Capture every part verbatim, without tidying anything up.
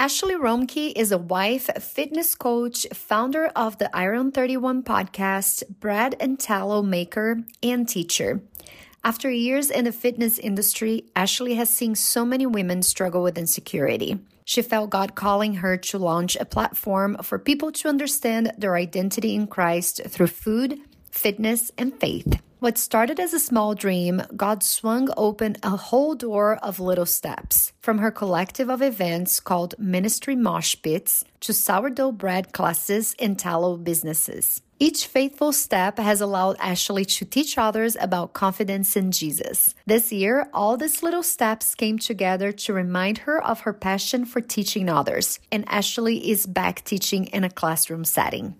Ashley Romke is a wife, fitness coach, founder of the Iron thirty-one podcast, bread and tallow maker, and teacher. After years in the fitness industry, Ashley has seen so many women struggle with insecurity. She felt God calling her to launch a platform for people to understand their identity in Christ through food, fitness, and faith. What started as a small dream, God swung open a whole door of little steps. From her collective of events called Ministry Mosh Pits to sourdough bread classes and tallow businesses. Each faithful step has allowed Ashley to teach others about confidence in Jesus. This year, all these little steps came together to remind her of her passion for teaching others, and Ashley is back teaching in a classroom setting.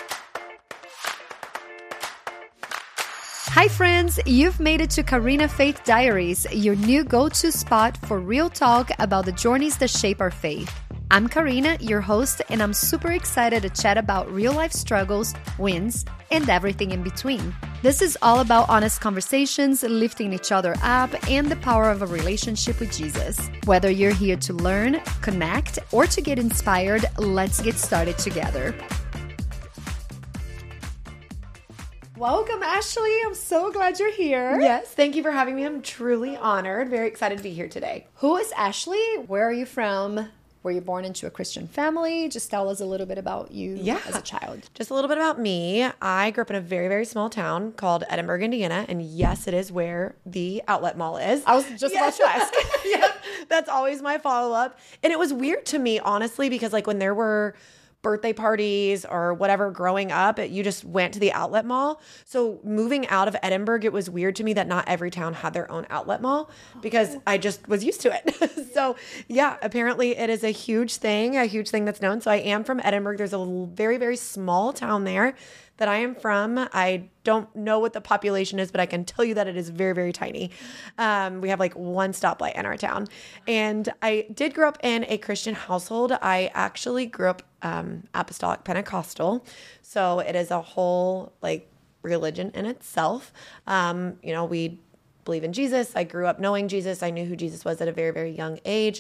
Hi friends, you've made it to Karina Faith Diaries, your new go-to spot for real talk about the journeys that shape our faith. I'm Karina, your host, and I'm super excited to chat about real-life struggles, wins, and everything in between. This is all about honest conversations, lifting each other up, and the power of a relationship with Jesus. Whether you're here to learn, connect, or to get inspired, let's get started together. Welcome, Ashley. I'm so glad you're here. Yes, thank you for having me. I'm truly honored. Very excited to be here today. Who is Ashley? Where are you from? Were you born into a Christian family? Just tell us a little bit about you yeah. as a child. Just a little bit about me. I grew up in a very, very small town called Edinburg, Indiana. And yes, it is where the outlet mall is. I was just yes. about to ask. Yeah, that's always my follow-up. And it was weird to me, honestly, because like when there were birthday parties or whatever growing up, you just went to the outlet mall. So moving out of Edinburg, it was weird to me that not every town had their own outlet mall because I just was used to it. So yeah, apparently it is a huge thing, a huge thing that's known. So I am from Edinburg. There's a very, very small town there that I am from. I don't know what the population is, but I can tell you that it is very, very tiny. Um, we have like one stoplight in our town. And I did grow up in a Christian household. I actually grew up um, Apostolic Pentecostal. So it is a whole like religion in itself. Um, you know, we believe in Jesus. I grew up knowing Jesus. I knew who Jesus was at a very, very young age.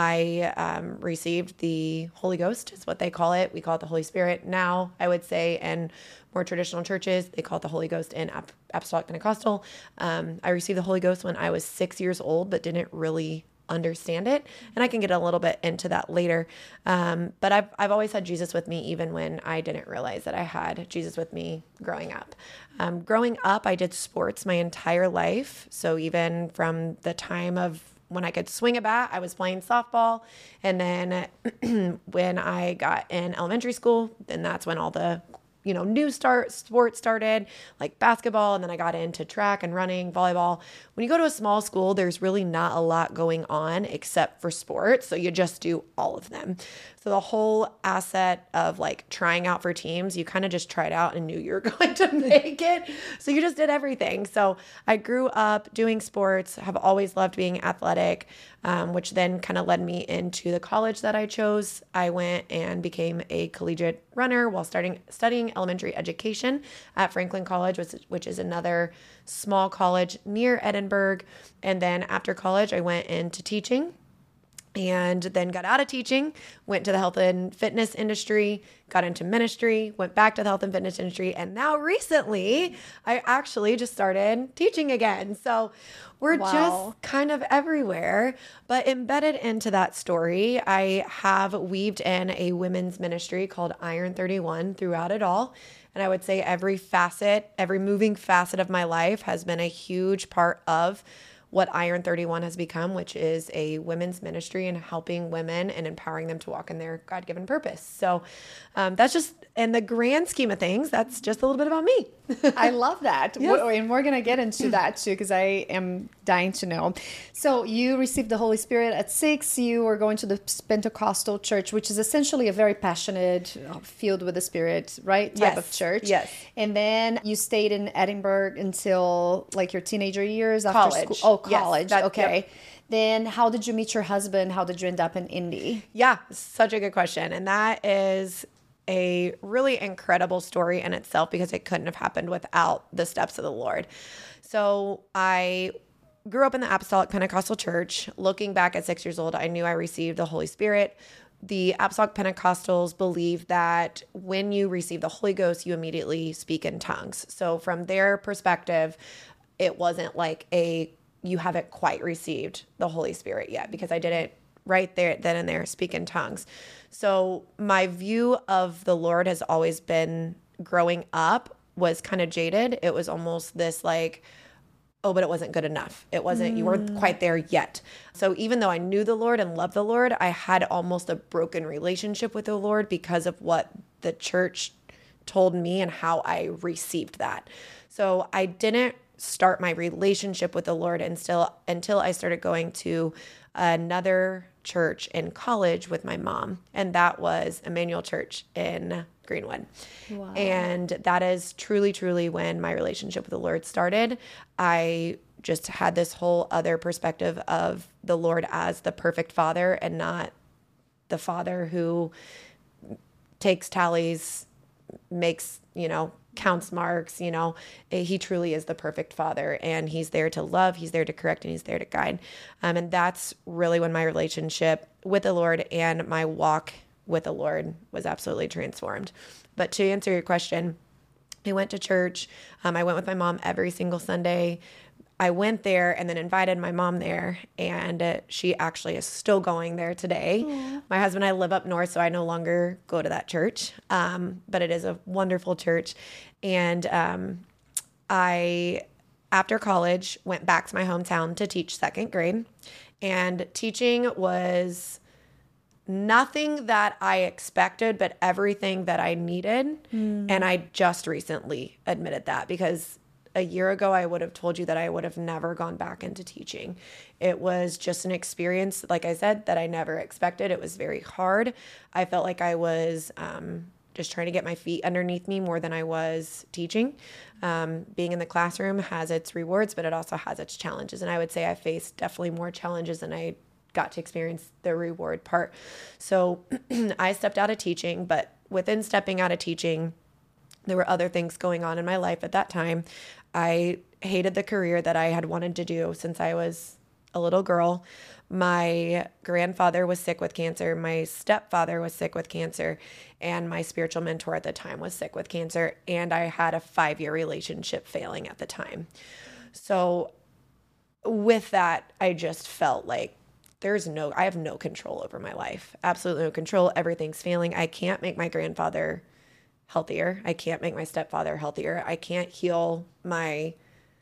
I um, received the Holy Ghost is what they call it. We call it the Holy Spirit now, I would say, and more traditional churches, they call it the Holy Ghost in Ap- Apostolic Pentecostal. Um, I received the Holy Ghost when I was six years old, but didn't really understand it. And I can get a little bit into that later. Um, but I've, I've always had Jesus with me, even when I didn't realize that I had Jesus with me growing up. Um, growing up, I did sports my entire life. So even from the time of when I could swing a bat, I was playing softball. And then when I got in elementary school, then that's when all the you know, new start sports started, like basketball, and then I got into track and running, volleyball. When you go to a small school, there's really not a lot going on except for sports, so you just do all of them. So the whole asset of like trying out for teams, you kind of just tried out and knew you were going to make it. So you just did everything. So I grew up doing sports, have always loved being athletic, um, which then kind of led me into the college that I chose. I went and became a collegiate runner while starting studying elementary education at Franklin College, which, which is another small college near Edinburg. And then after college, I went into teaching. And then got out of teaching, went to the health and fitness industry, got into ministry, went back to the health and fitness industry. And now recently, I actually just started teaching again. So we're wow. just kind of everywhere. But embedded into that story, I have weaved in a women's ministry called Iron thirty-one throughout it all. And I would say every facet, every moving facet of my life has been a huge part of what Iron thirty-one has become, which is a women's ministry and helping women and empowering them to walk in their God-given purpose. So um, that's just, in the grand scheme of things, that's just a little bit about me. I love that. Yes. And we're going to get into that too, because I am dying to know. So you received the Holy Spirit at six. You were going to the Pentecostal church, which is essentially a very passionate, filled with the Spirit, right? Type yes. of church. Yes. And then you stayed in Edinburg until like your teenager years after college. school. Oh, college. Yes, that, okay. Yep. Then how did you meet your husband? How did you end up in Indy? Yeah, such a good question. And that is a really incredible story in itself because it couldn't have happened without the steps of the Lord. So I grew up in the Apostolic Pentecostal Church. Looking back at six years old, I knew I received the Holy Spirit the Apostolic Pentecostals believe that when you receive the Holy Ghost, you immediately speak in tongues. So from their perspective, it wasn't like a, you haven't quite received the Holy Spirit yet, because I didn't right there, then and there, speak in tongues. So my view of the Lord has always been, growing up, was kind of jaded. It was almost this like, oh, but it wasn't good enough. It wasn't, mm. you weren't quite there yet. So even though I knew the Lord and loved the Lord, I had almost a broken relationship with the Lord because of what the church told me and how I received that. So I didn't start my relationship with the Lord until, until I started going to another church in college with my mom. And that was Emmanuel Church in Greenwood. Wow. And that is truly, truly when my relationship with the Lord started. I just had this whole other perspective of the Lord as the perfect Father, and not the Father who takes tallies, makes, you know, counts marks. You know, he truly is the perfect Father, and he's there to love, he's there to correct, and he's there to guide. Um, and that's really when my relationship with the Lord and my walk with the Lord was absolutely transformed. But to answer your question, I went to church. Um, I went with my mom every single Sunday. I went there and then invited my mom there, and uh, she actually is still going there today. Aww. My husband and I live up north, so I no longer go to that church, um, but it is a wonderful church. And um, I, after college, went back to my hometown to teach second grade, and teaching was nothing that I expected, but everything that I needed. Mm. And I just recently admitted that, because a year ago, I would have told you that I would have never gone back into teaching. It was just an experience, like I said, that I never expected. It was very hard. I felt like I was um, just trying to get my feet underneath me more than I was teaching. Um, being in the classroom has its rewards, but it also has its challenges. And I would say I faced definitely more challenges than I got to experience the reward part. So I stepped out of teaching, but within stepping out of teaching, there were other things going on in my life at that time. I hated the career that I had wanted to do since I was a little girl. My grandfather was sick with cancer. My stepfather was sick with cancer. And my spiritual mentor at the time was sick with cancer. And I had a five-year relationship failing at the time. So with that, I just felt like there's no, I have no control over my life. Absolutely no control. Everything's failing. I can't make my grandfather healthier. I can't make my stepfather healthier. I can't heal my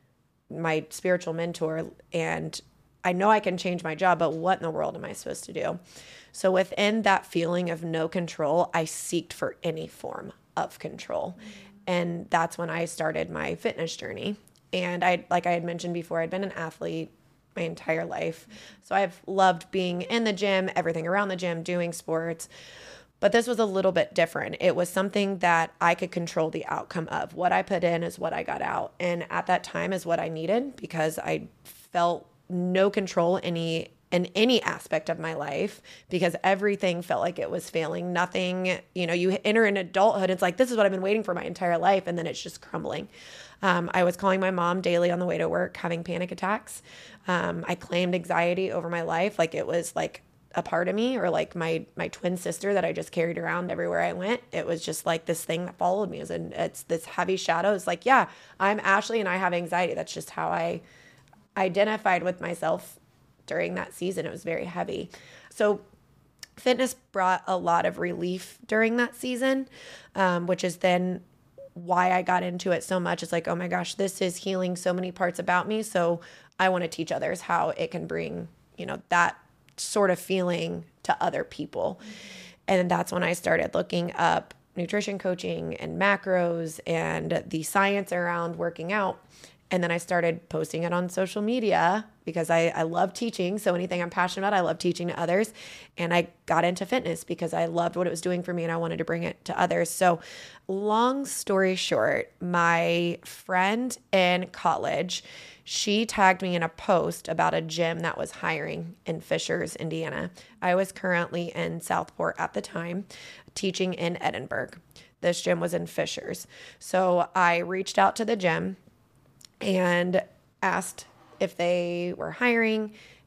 my spiritual mentor. And I know I can change my job, but what in the world am I supposed to do? So within that feeling of no control, I seeked for any form of control. Mm-hmm. And that's when I started my fitness journey. And I, like I had mentioned before, I'd been an athlete my entire life. So I've loved being in the gym, everything around the gym, doing sports. But this was a little bit different. It was something that I could control the outcome of. What I put in is what I got out. And at that time is what I needed, because I felt no control any in any aspect of my life, because everything felt like it was failing. Nothing, you know, you enter in adulthood, it's like, this is what I've been waiting for my entire life. And then it's just crumbling. Um, I was calling my mom daily on the way to work, having panic attacks. Um, I claimed anxiety over my life. Like it was like a part of me, or like my, my twin sister that I just carried around everywhere I went. It was just like this thing that followed me. It was an, it's this heavy shadow. It's like, yeah, I'm Ashley and I have anxiety. That's just how I identified with myself during that season. It was very heavy. So fitness brought a lot of relief during that season, um, which is then why I got into it so much. It's like, oh my gosh, this is healing so many parts about me. So I want to teach others how it can bring, you know, that sort of feeling to other people. Mm-hmm. And that's when I started looking up nutrition coaching and macros and the science around working out. And then I started posting it on social media, because I, I love teaching. So anything I'm passionate about, I love teaching to others. And I got into fitness because I loved what it was doing for me and I wanted to bring it to others. So long story short, my friend in college, she tagged me in a post about a gym that was hiring in Fishers, Indiana. I was currently in Southport at the time, teaching in Edinburgh. This gym was in Fishers. So I reached out to the gym and asked if they were hiring,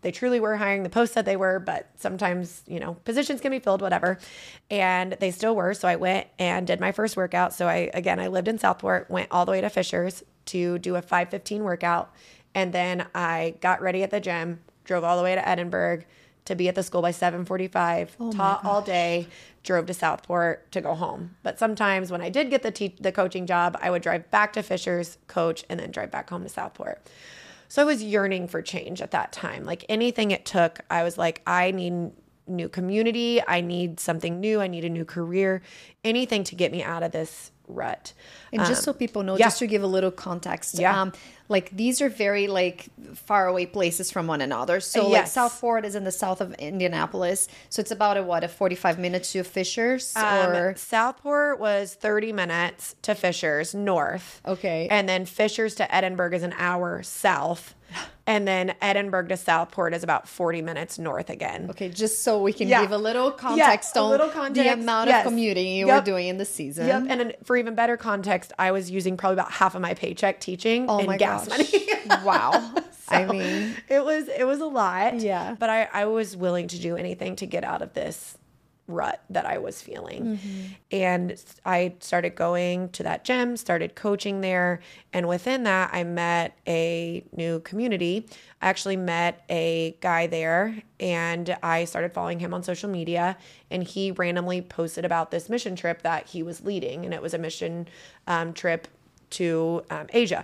they truly were hiring. The post said they were, but sometimes, you know, positions can be filled, whatever. And they still were. So I went and did my first workout. So I, again, I lived in Southport, went all the way to Fishers to do a five fifteen workout. And then I got ready at the gym, drove all the way to Edinburgh to be at the school by seven forty-five, oh taught all day, drove to Southport to go home. But sometimes when I did get the te- the coaching job, I would drive back to Fishers, coach, and then drive back home to Southport. So I was yearning for change at that time. Like anything it took, I was like, I need new community. I need something new. I need a new career, anything to get me out of this rut. And just um, so people know, yeah. just to give a little context, yeah. um, like these are very like far away places from one another. So Yes. like Southport is in the south of Indianapolis. So it's about a, what, a forty-five minutes to Fishers or? Um, Southport was thirty minutes to Fishers north. Okay. And then Fishers to Edinburgh is an hour south. And then Edinburgh to Southport is about forty minutes north again. Okay, just so we can Yeah. give a little context Yeah, a on little the context. amount Yes. of commuting you Yep. were doing in the season. Yep. And then for even better context, I was using probably about half of my paycheck teaching Oh and my gas gosh. money. Wow. I So mean, it was it was a lot. Yeah. But I, I was willing to do anything to get out of this rut that I was feeling. Mm-hmm. And I started going to that gym, started coaching there. And within that, I met a new community. I actually met a guy there and I started following him on social media. And he randomly posted about this mission trip that he was leading. And it was a mission um, trip to um, Asia.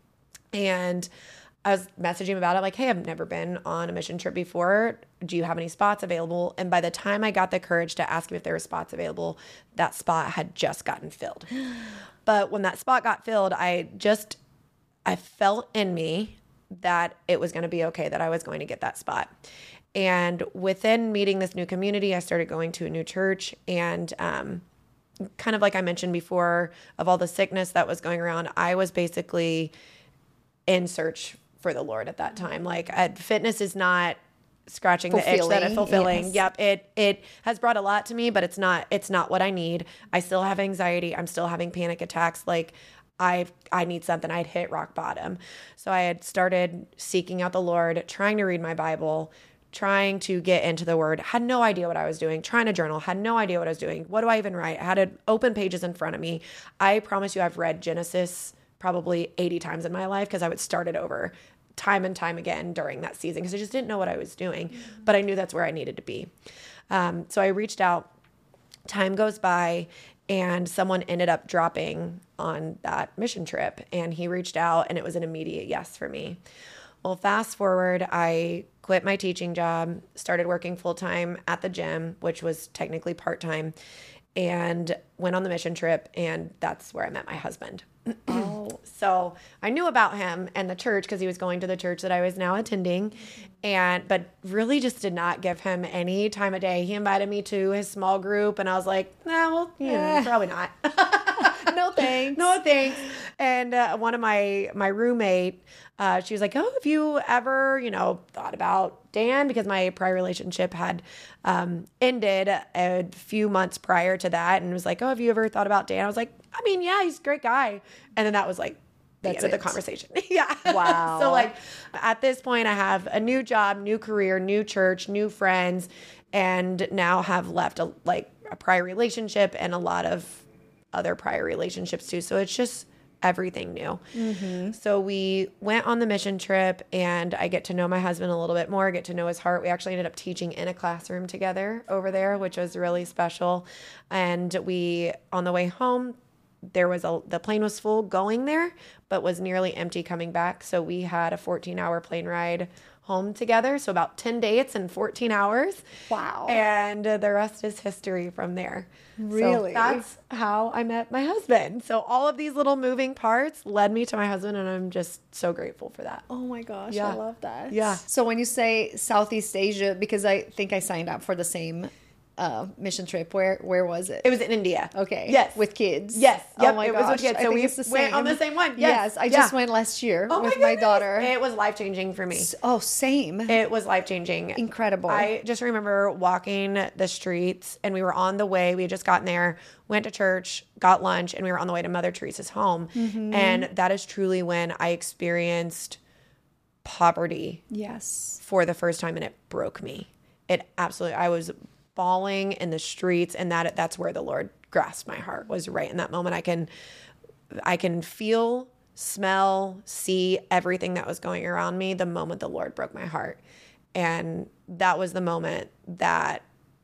And I was messaging him about it like, hey, I've never been on a mission trip before. Do you have any spots available? And by the time I got the courage to ask him if there were spots available, that spot had just gotten filled. But when that spot got filled, I just, I felt in me that it was going to be okay, that I was going to get that spot. And within meeting this new community, I started going to a new church and, um, kind of like I mentioned before, of all the sickness that was going around, I was basically in search for the Lord at that time. Like uh, fitness is not scratching the itch that it's fulfilling. Yes. Yep. It, it has brought a lot to me, but it's not, it's not what I need. I still have anxiety. I'm still having panic attacks. Like I, I need something. I'd hit rock bottom. So I had started seeking out the Lord, trying to read my Bible, trying to get into the word, had no idea what I was doing, trying to journal, had no idea what I was doing. What do I even write? I had an open pages in front of me. I promise you I've read Genesis probably eighty times in my life because I would start it over time and time again during that season because I just didn't know what I was doing, mm-hmm. but I knew that's where I needed to be. Um, so I reached out, time goes by, and someone ended up dropping on that mission trip, and he reached out, and it was an immediate yes for me. Well, fast forward, I quit my teaching job, started working full-time at the gym, which was technically part-time, and went on the mission trip, and that's where I met my husband. Oh, so I knew about him and the church because he was going to the church that I was now attending, and but really just did not give him any time of day. He invited me to his small group, and I was like, nah, well, you know, probably not. No thanks. No thanks. And uh, one of my my roommate, uh, she was like, oh, have you ever, you know, thought about Dan? Because my prior relationship had um, ended a few months prior to that, and was like, oh, have you ever thought about Dan? I was like, I mean, yeah, he's a great guy. And then that was like the That's end it. of the conversation. Yeah. Wow. So like at this point, I have a new job, new career, new church, new friends, and now have left a, like a prior relationship and a lot of other prior relationships too. So it's just everything new. Mm-hmm. So we went on the mission trip, and I get to know my husband a little bit more, get to know his heart. We actually ended up teaching in a classroom together over there, which was really special. And we, on the way home, there was a, the plane was full going there, but was nearly empty coming back. So we had a fourteen hour plane ride home together. So about ten dates and fourteen hours. Wow. And uh, the rest is history from there. Really? So that's how I met my husband. So all of these little moving parts led me to my husband, and I'm just so grateful for that. Oh my gosh, Yeah. I love that. Yeah. So when you say Southeast Asia, because I think I signed up for the same uh, mission trip, where where was it? It was in India. Okay. Yes. With kids. Yes. Yep. Oh my it gosh. was with kids. I So think we it's the went on same. the same one. Yes. Yes. I Yeah. just went last year Oh with my, my, daughter. It was life changing for me. Oh, same. It was life changing. Incredible. I just remember walking the streets, and we were on the way. We had just gotten there, went to church, got lunch, and we were on the way to Mother Teresa's home. Mm-hmm. And that is truly when I experienced poverty. Yes. For the first time, and it broke me. It absolutely, I was bawling in the streets, and that that's where the Lord grasped my heart, was right in that moment. I can, I can feel, smell, see everything that was going around me the moment the Lord broke my heart. And that was the moment that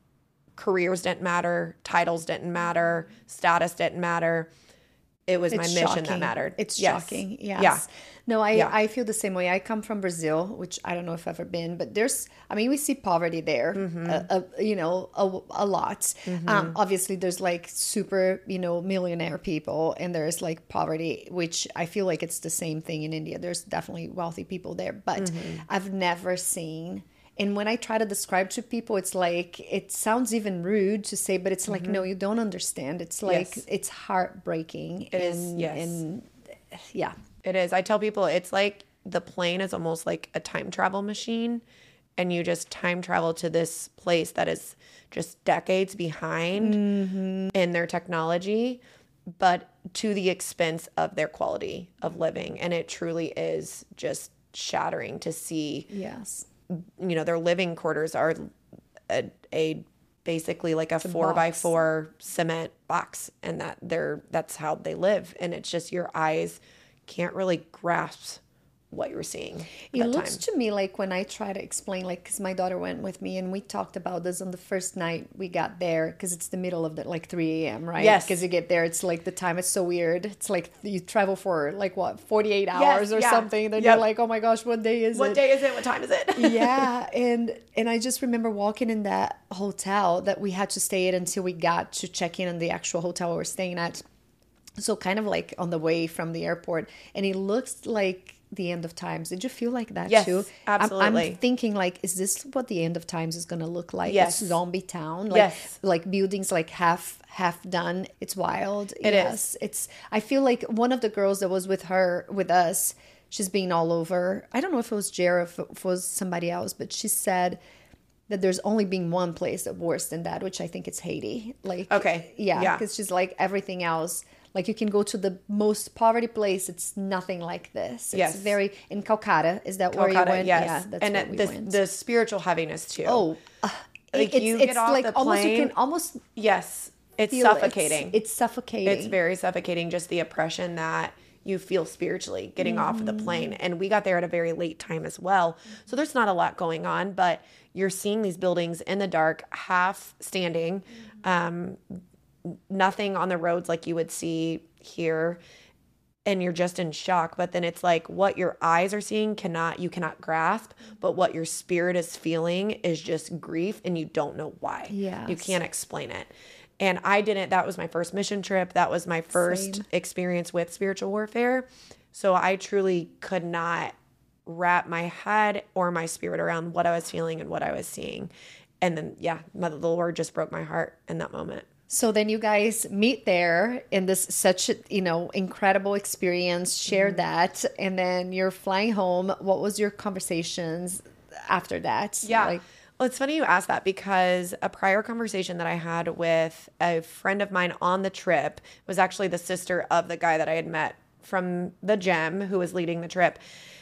careers didn't matter, titles didn't matter, status didn't matter. It was it's my mission shocking. that mattered. It's yes. shocking. Yes. Yeah. No, I, yeah. I feel the same way. I come from Brazil, which I don't know if I've ever been, but there's, I mean, we see poverty there, mm-hmm. uh, uh, you know, a, a lot. Mm-hmm. Um, obviously, there's like super, you know, millionaire people, and there's like poverty, which I feel like it's the same thing in India. There's definitely wealthy people there, but mm-hmm. I've never seen. And when I try to describe to people, it's like, it sounds even rude to say, but it's like, mm-hmm. no, you don't understand. It's like, yes. it's heartbreaking. It and, is, yes. And yeah. It is. I tell people it's like the plane is almost like a time travel machine, and you just time travel to this place that is just decades behind mm-hmm. in their technology, but to the expense of their quality of living. And it truly is just shattering to see. Yes. You know, their living quarters are a, a basically like a it's four a by four cement box, and that they're that's how they live. And it's just your eyes can't really grasp what you're seeing. It looks time. to me like when I try to explain, like, because my daughter went with me and we talked about this on the first night we got there, because it's the middle of the like three a.m. right? Yes. Because you get there, it's like the time is so weird. It's like you travel for like what forty-eight hours yes, or yeah. something. Then yep. you're like, oh my gosh, what day is what it? What day is it? What time is it? yeah, and and I just remember walking in that hotel that we had to stay at until we got to check in on the actual hotel we were staying at. So kind of like on the way from the airport, and it looks like the end of times. Did you feel like that yes, too? Absolutely. I'm, I'm thinking like, is this what the end of times is going to look like? Yes. A zombie town? Like, yes. Like buildings like half half done. It's wild. It yes. is. It's. I feel like one of the girls that was with her with us, she's been all over. I don't know if it was Jared, if it was somebody else, but she said that there's only been one place that worse than that, which I think it's Haiti. Like, okay, yeah, because yeah. she's like everything else. Like you can go to the most poverty place, it's nothing like this. It's yes. very in Calcutta. Is that Calcutta, where you went? Yes. Yeah, that's and where we the, went. the spiritual heaviness too. Oh, uh, like it's, you it's get off like the almost plane, you can almost yes, it's feel suffocating. It. It's, it's suffocating. It's very suffocating. Just the oppression that you feel spiritually getting mm-hmm. off of the plane. And we got there at a very late time as well, so there's not a lot going on. But you're seeing these buildings in the dark, half standing, um, nothing on the roads like you would see here, and you're just in shock. But then it's like what your eyes are seeing cannot you cannot grasp, but what your spirit is feeling is just grief, and you don't know why. Yes. You can't explain it. And I didn't that was my first mission trip. That was my first Same. experience with spiritual warfare. So I truly could not wrap my head or my spirit around what I was feeling and what I was seeing. And then yeah, the Lord just broke my heart in that moment. So then you guys meet there in this such a, you know, incredible experience, share mm-hmm. that, and then you're flying home. What was your conversations after that? Yeah. Like, well, it's funny you asked that, because a prior conversation that I had with a friend of mine on the trip was actually the sister of the guy that I had met from the gym who was leading the trip.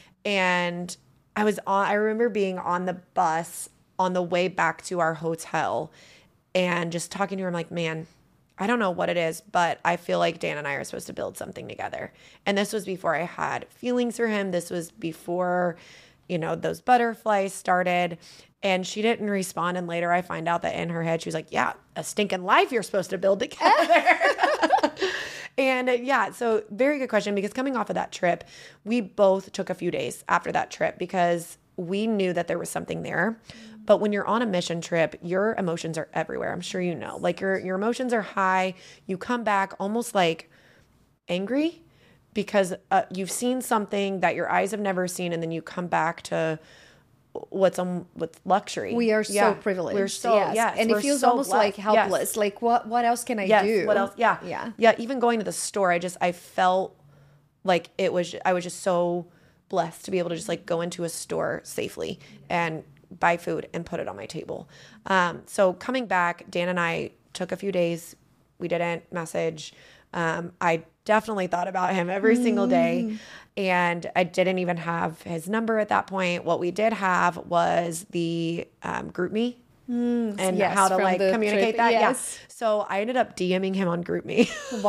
And I was on, I remember being on the bus on the way back to our hotel, and just talking to her, I'm like, man, I don't know what it is, but I feel like Dan and I are supposed to build something together. And this was before I had feelings for him. This was before, you know, those butterflies started. And she didn't respond. And later I find out that in her head, she was like, yeah, a stinking life you're supposed to build together. And uh, yeah, so very good question, because coming off of that trip, we both took a few days after that trip because we knew that there was something there. But when you're on a mission trip, your emotions are everywhere. I'm sure you know. Like your your emotions are high. You come back almost like angry because uh, you've seen something that your eyes have never seen, and then you come back to what's on with luxury. We are yeah. so privileged. We're so yes. yes, and it feels so almost blessed. like helpless. Yes. Like what what else can I yes. do? What else? Yeah. Yeah. Yeah. Even going to the store, I just I felt like it was I was just so blessed to be able to just like go into a store safely and buy food and put it on my table. Um, so coming back, Dan and I took a few days. We didn't message. Um, I definitely thought about him every mm. single day. And I didn't even have his number at that point. What we did have was the um, GroupMe. Mm, and yes, how to like communicate trip. that. Yes. Yeah. So I ended up DMing him on GroupMe.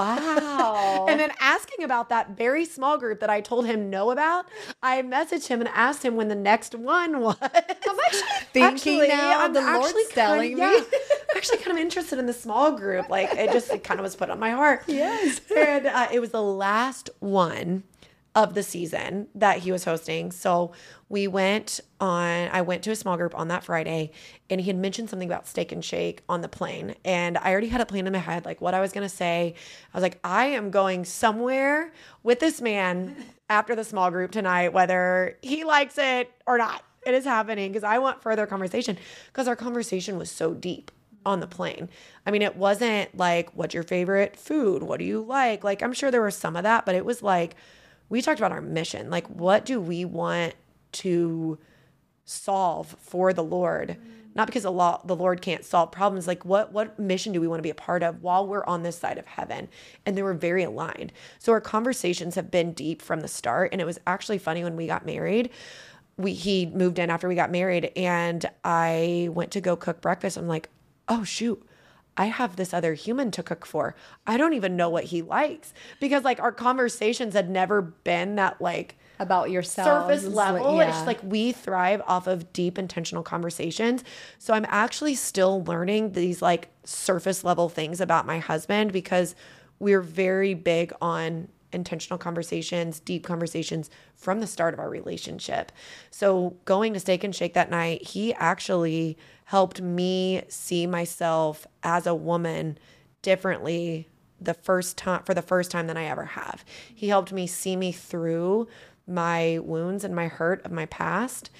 Wow. And then asking about that very small group that I told him no about. I messaged him and asked him when the next one was. I'm actually thinking actually, now I'm the Lord's telling kind, me. Yeah, I'm actually kind of interested in the small group. Like it just it kind of was put on my heart. Yes. And uh, it was the last one of the season that he was hosting. So we went on, I went to a small group on that Friday, and he had mentioned something about Steak and Shake on the plane. And I already had a plan in my head, like what I was going to say. I was like, I am going somewhere with this man after the small group tonight, whether he likes it or not. It is happening because I want further conversation, because our conversation was so deep on the plane. I mean, it wasn't like, what's your favorite food? What do you like? Like, I'm sure there was some of that, but it was like, we talked about our mission. Like, what do we want to solve for the Lord? Not because the, law, the Lord can't solve problems. Like, what what mission do we want to be a part of while we're on this side of heaven? And they were very aligned. So our conversations have been deep from the start. And it was actually funny when we got married. We he moved in after we got married, and I went to go cook breakfast. I'm like, oh, shoot. I have this other human to cook for. I don't even know what he likes, because like our conversations had never been that like about yourself surface level. Like, yeah. It's just like we thrive off of deep intentional conversations. So I'm actually still learning these like surface level things about my husband, because we're very big on intentional conversations, deep conversations from the start of our relationship. So going to Steak and Shake that night, he actually helped me see myself as a woman differently the first time, for the first time than I ever have. He helped me see me through my wounds and my hurt of my past,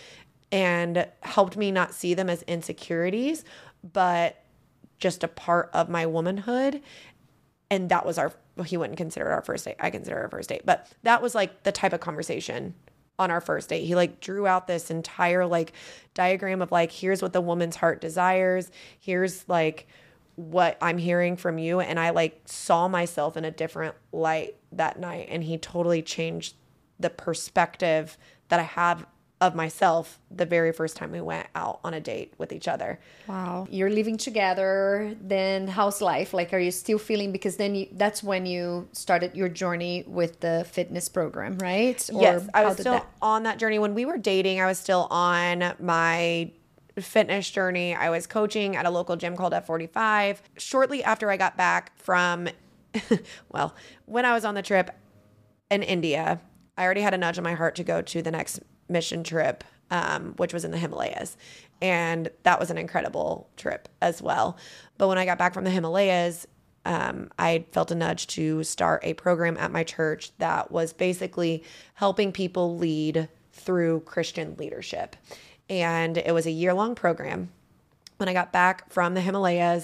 and helped me not see them as insecurities, but just a part of my womanhood. And that was our, well, he wouldn't consider it our first date. I consider it our first date, but that was like the type of conversation on our first date. He like drew out this entire like diagram of like, here's what the woman's heart desires. Here's like what I'm hearing from you. And I like saw myself in a different light that night. And he totally changed the perspective that I have of myself the very first time we went out on a date with each other. Wow. You're living together. Then how's life? Like, are you still feeling, because then you, that's when you started your journey with the fitness program, right? Or yes. I was still that... on that journey. When we were dating, I was still on my fitness journey. I was coaching at a local gym called F forty-five. Shortly after I got back from, well, when I was on the trip in India, I already had a nudge in my heart to go to the next mission trip, um, which was in the Himalayas. And that was an incredible trip as well. But when I got back from the Himalayas, um, I felt a nudge to start a program at my church that was basically helping people lead through Christian leadership. And it was a year-long program. When I got back from the Himalayas,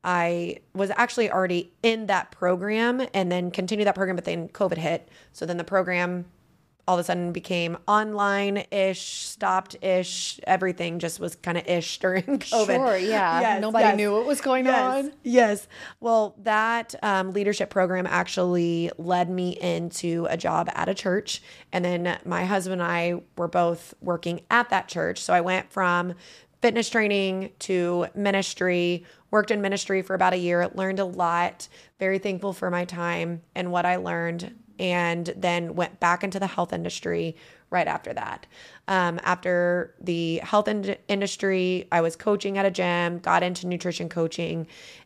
I was actually already in that program and then continued that program, but then COVID hit. So then the program all of a sudden became online-ish, stopped-ish. Everything just was kind of ish during COVID. Sure, yeah. Yes, Nobody yes. knew what was going yes, on. Yes. Well, that um, leadership program actually led me into a job at a church. And then my husband and I were both working at that church. So I went from fitness training to ministry, worked in ministry for about a year, learned a lot, very thankful for my time and what I learned, and then went back into the health industry right after that. Um, after the health in- industry, I was coaching at a gym, got into nutrition coaching,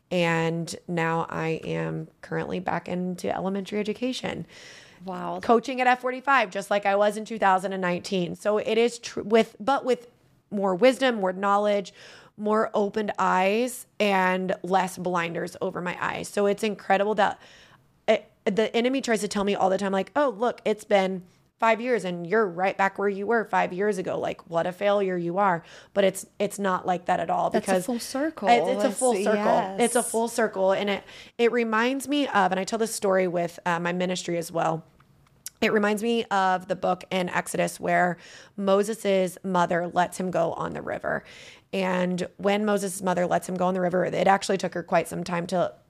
and now I am currently back into elementary education. Wow. Coaching at F forty-five, just like I was in two thousand nineteen. So it is true with, but with more wisdom, more knowledge, more opened eyes, and less blinders over my eyes. So it's incredible that it, the enemy tries to tell me all the time, like, oh, look, it's been five years and you're right back where you were five years ago. Like, what a failure you are. But it's it's not like that at all. That's because a full circle. It, it's a full it's, circle. Yes. It's a full circle. And it, it reminds me of, and I tell this story with uh, my ministry as well. It reminds me of the book in Exodus where Moses' mother lets him go on the river. And when Moses' mother lets him go on the river, it actually took her quite some time to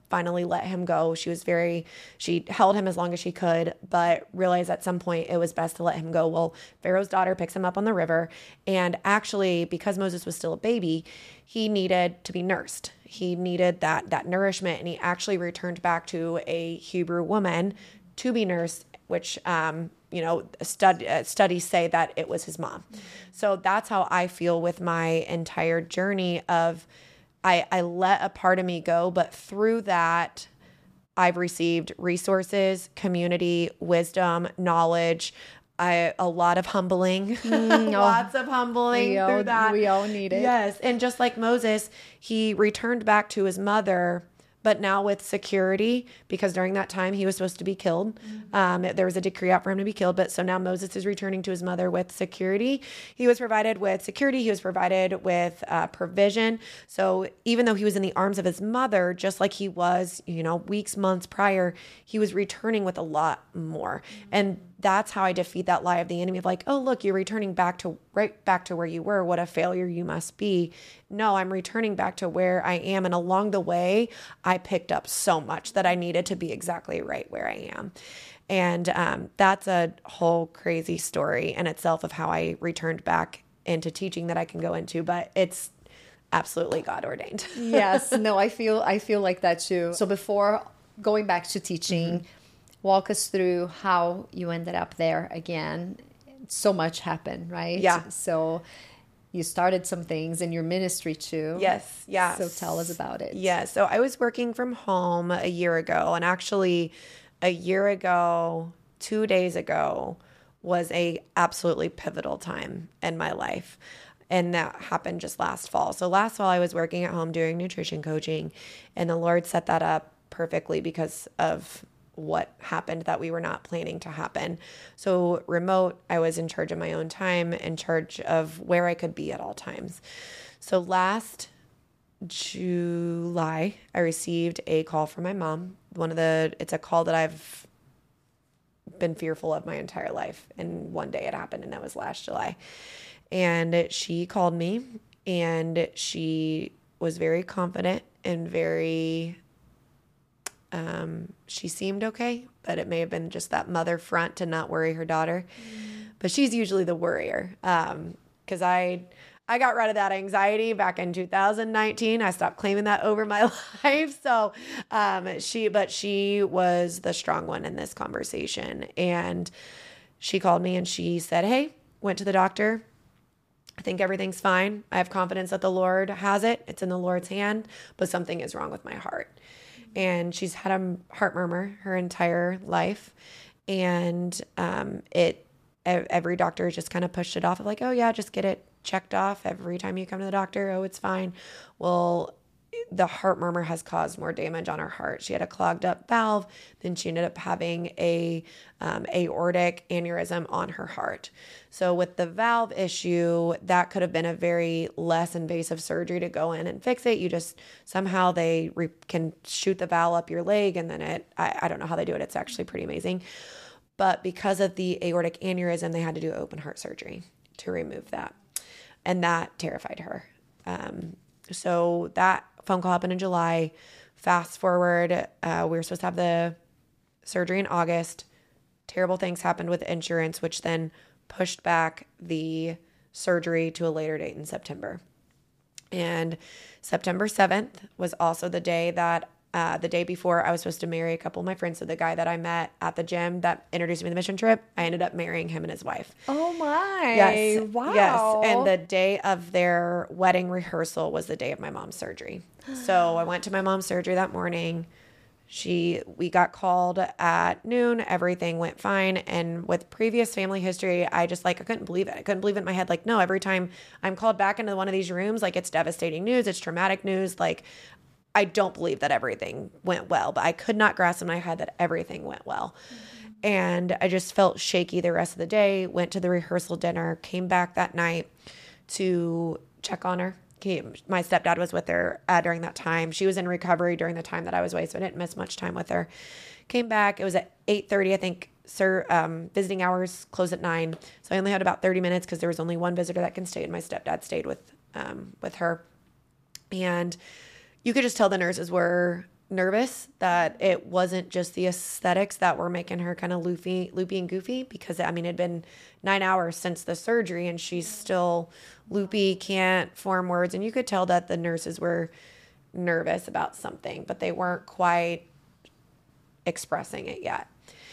finally let him go. She was very, she held him as long as she could, but realized at some point it was best to let him go. Well, Pharaoh's daughter picks him up on the river. And actually, because Moses was still a baby, he needed to be nursed. He needed that, that nourishment. And he actually returned back to a Hebrew woman to be nursed, which, um, you know, stud, uh, studies say that it was his mom. Mm-hmm. So that's how I feel with my entire journey of, I, I let a part of me go, but through that, I've received resources, community, wisdom, knowledge, I, a lot of humbling, mm, lots of humbling we through all, that. We all need it. Yes. And just like Moses, he returned back to his mother, but now with security, because during that time he was supposed to be killed. Mm-hmm. Um, there was a decree out for him to be killed. But so now Moses is returning to his mother with security. He was provided with security. He was provided with uh, provision. So even though he was in the arms of his mother, just like he was, you know, weeks, months prior, he was returning with a lot more. Mm-hmm. And that's how I defeat that lie of the enemy of like, oh, look, you're returning back to right back to where you were. What a failure you must be. No, I'm returning back to where I am. And along the way, I picked up so much that I needed to be exactly right where I am. And um, that's a whole crazy story in itself of how I returned back into teaching that I can go into, but it's absolutely God ordained. Yes, no, I feel, I feel like that too. So before going back to teaching, mm-hmm. walk us through how you ended up there again. So much happened, right? Yeah. So you started some things in your ministry too. Yes. Yeah. So tell us about it. Yeah. So I was working from home a year ago, and actually a year ago, two days ago was a absolutely pivotal time in my life. And that happened just last fall. So last fall I was working at home doing nutrition coaching, and the Lord set that up perfectly because of what happened that we were not planning to happen. So remote, I was in charge of my own time, in charge of where I could be at all times. So last July, I received a call from my mom. One of the, it's a call that I've been fearful of my entire life. And one day it happened, and that was last July. And she called me, and she was very confident and very Um, she seemed okay, but it may have been just that mother front to not worry her daughter. Mm. But she's usually the worrier. Um, cause I, I got rid of that anxiety back in two thousand nineteen. I stopped claiming that over my life. So, um, she, but she was the strong one in this conversation. And she called me and she said, hey, went to the doctor. I think everything's fine. I have confidence that the Lord has it. It's in the Lord's hand, but something is wrong with my heart. And she's had a heart murmur her entire life. And um, it every doctor just kind of pushed it off of like, oh, yeah, just get it checked off every time you come to the doctor. Oh, it's fine. Well, the heart murmur has caused more damage on her heart. She had a clogged up valve. Then she ended up having a um, aortic aneurysm on her heart. So with the valve issue, that could have been a very less invasive surgery to go in and fix it. You just somehow they re- can shoot the valve up your leg, and then it, I, I don't know how they do it. It's actually pretty amazing. But because of the aortic aneurysm, they had to do open heart surgery to remove that. And that terrified her. Um, so that phone call happened in July. Fast forward, uh, we were supposed to have the surgery in August. Terrible things happened with insurance, which then pushed back the surgery to a later date in September. And September seventh was also the day that, uh, the day before I was supposed to marry a couple of my friends. So the guy that I met at the gym that introduced me to the mission trip, I ended up marrying him and his wife. Oh my. Yes. Wow. Yes. And the day of their wedding rehearsal was the day of my mom's surgery. So I went to my mom's surgery that morning. She, we got called at noon. Everything went fine. And with previous family history, I just like, I couldn't believe it. I couldn't believe it in my head. Like, no, every time I'm called back into one of these rooms, like it's devastating news. It's traumatic news. Like, I don't believe that everything went well, but I could not grasp in my head that everything went well. Mm-hmm. And I just felt shaky the rest of the day, went to the rehearsal dinner, came back that night to check on her. He, my stepdad was with her uh, during that time. She was in recovery during the time that I was away, so I didn't miss much time with her. Came back. It was at eight thirty, I think. Sir, um, visiting hours closed at nine, so I only had about thirty minutes because there was only one visitor that can stay, and my stepdad stayed with um, with her. And you could just tell the nurses were nervous that it wasn't just the aesthetics that were making her kind of loopy, loopy and goofy, because I mean, it'd been nine hours since the surgery and she's still loopy, can't form words. And you could tell that the nurses were nervous about something, but they weren't quite expressing it yet.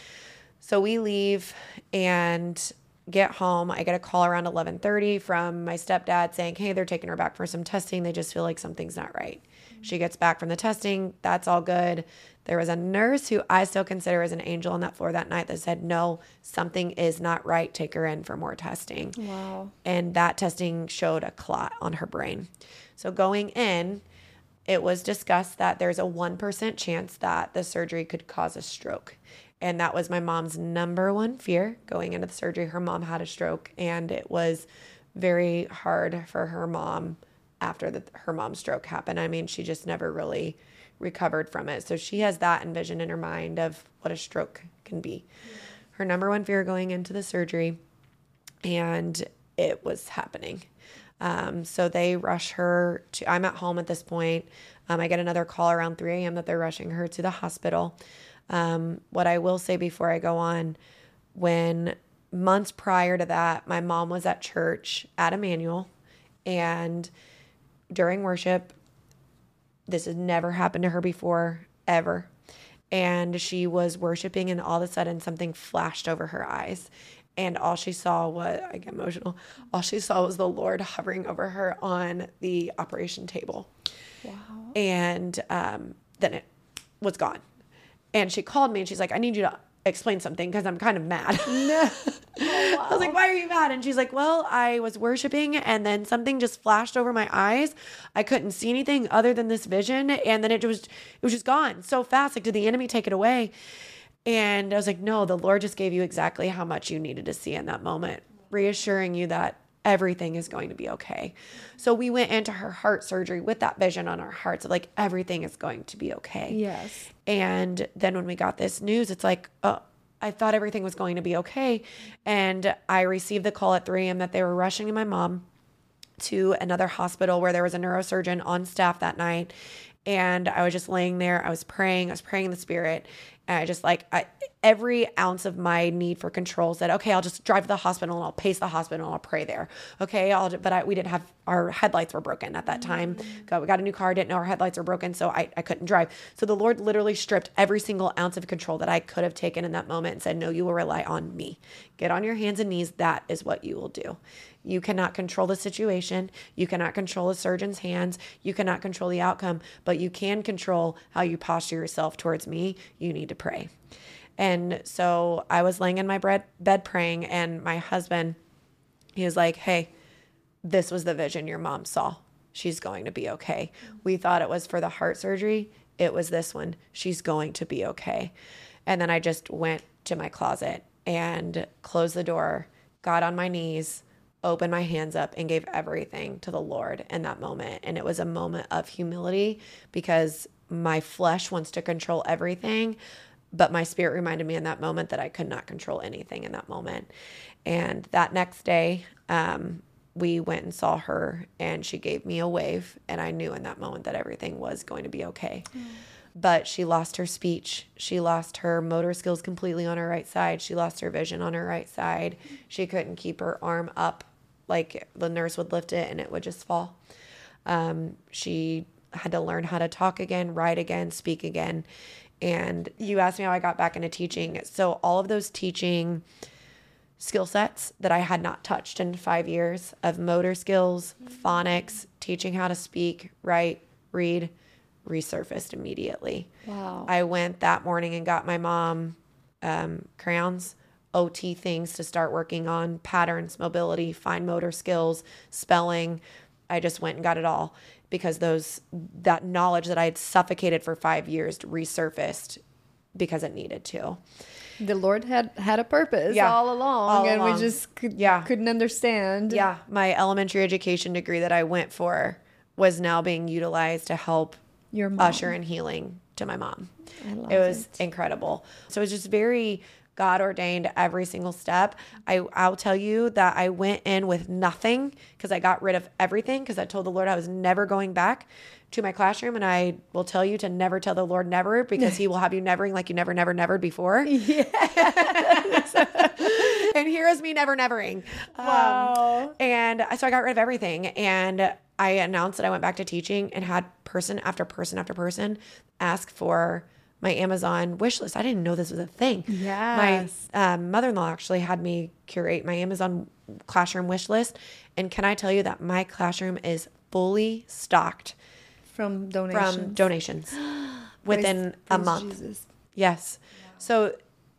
So we leave and get home. I get a call around eleven thirty from my stepdad saying, hey, they're taking her back for some testing. They just feel like something's not right. She gets back from the testing. That's all good. There was a nurse who I still consider as an angel on that floor that night that said, no, something is not right. Take her in for more testing. Wow. And that testing showed a clot on her brain. So going in, it was discussed that there's a one percent chance that the surgery could cause a stroke. And that was my mom's number one fear going into the surgery. Her mom had a stroke, and it was very hard for her mom after the, her mom's stroke happened. I mean, she just never really recovered from it. So she has that envision in her mind of what a stroke can be. Her number one fear going into the surgery, and it was happening. Um, so they rush her to, I'm at home at this point. Um, I get another call around three a.m. that they're rushing her to the hospital. Um, what I will say before I go on, when months prior to that, my mom was at church at Emmanuel, and during worship, this has never happened to her before, ever. And she was worshiping, and all of a sudden something flashed over her eyes. And all she saw was, I get emotional, all she saw was the Lord hovering over her on the operation table. Wow. And um, then it was gone. And she called me and she's like, I need you to explain something because I'm kind of mad. No. Oh, wow. I was like, why are you mad? And she's like, well, I was worshiping and then something just flashed over my eyes. I couldn't see anything other than this vision. And then it was, it was just gone so fast. Like, did the enemy take it away? And I was like, no, the Lord just gave you exactly how much you needed to see in that moment, reassuring you that everything is going to be okay. So we went into her heart surgery with that vision on our hearts of like, everything is going to be okay. Yes. And then when we got this news, it's like, oh, I thought everything was going to be okay. And I received the call at three a.m. that they were rushing my mom to another hospital where there was a neurosurgeon on staff that night. And I was just laying there. I was praying. I was praying in the spirit. And I just like, I, every ounce of my need for control said, okay, I'll just drive to the hospital and I'll pace the hospital and I'll pray there. Okay. I'll, but I, we didn't have, our headlights were broken at that time. God, we got a new car, didn't know our headlights were broken. So I, I couldn't drive. So the Lord literally stripped every single ounce of control that I could have taken in that moment and said, no, you will rely on me. Get on your hands and knees. That is what you will do. You cannot control the situation. You cannot control the surgeon's hands. You cannot control the outcome, but you can control how you posture yourself towards me. You need to pray. And so I was laying in my bed praying, and my husband, he was like, hey, this was the vision your mom saw. She's going to be okay. We thought it was for the heart surgery. It was this one. She's going to be okay. And then I just went to my closet and closed the door, got on my knees, opened my hands up, and gave everything to the Lord in that moment. And it was a moment of humility because my flesh wants to control everything, but my spirit reminded me in that moment that I could not control anything in that moment. And that next day, um, we went and saw her, and she gave me a wave, and I knew in that moment that everything was going to be okay. Mm. But she lost her speech. She lost her motor skills completely on her right side. She lost her vision on her right side. She couldn't keep her arm up. Like, the nurse would lift it and it would just fall. Um, she had to learn how to talk again, write again, speak again. And you asked me how I got back into teaching. So all of those teaching skill sets that I had not touched in five years of motor skills, phonics, teaching how to speak, write, read, resurfaced immediately. Wow. I went that morning and got my mom um, crayons, O T things to start working on, patterns, mobility, fine motor skills, spelling. I just went and got it all because those that knowledge that I had suffocated for five years resurfaced because it needed to. The Lord had had a purpose yeah, all along, all and along. we just could, yeah. couldn't understand. Yeah, my elementary education degree that I went for was now being utilized to help Your mom. usher in healing to my mom. I love it was it. incredible. So it was just very God ordained every single step. I, I'll tell you that I went in with nothing because I got rid of everything because I told the Lord I was never going back to my classroom. And I will tell you to never tell the Lord never, because he will have you nevering like you never, never, nevered before. Yeah. And here is me never, nevering. Wow. Um, and so I got rid of everything. And I announced that I went back to teaching and had person after person after person ask for my Amazon wish list. I didn't know this was a thing. Yes. My um, mother-in-law actually had me curate my Amazon classroom wish list. And can I tell you that my classroom is fully stocked From donations. from donations within Praise- a praise month. Jesus. Yes. So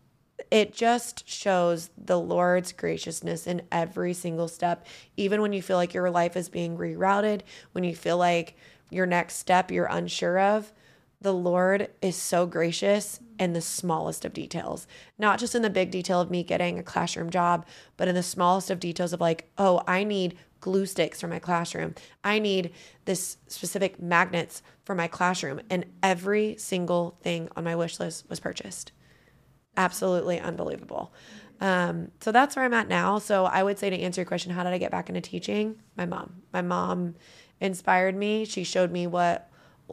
it just shows the Lord's graciousness in every single step. Even when you feel like your life is being rerouted, when you feel like your next step you're unsure of, the Lord is so gracious in the smallest of details. Not just in the big detail of me getting a classroom job, but in the smallest of details of like, oh, I need glue sticks for my classroom. I need this specific magnets for my classroom. And every single thing on my wish list was purchased. Absolutely unbelievable. Um, so that's where I'm at now. So I would say, to answer your question, how did I get back into teaching? My mom. My mom inspired me. She showed me what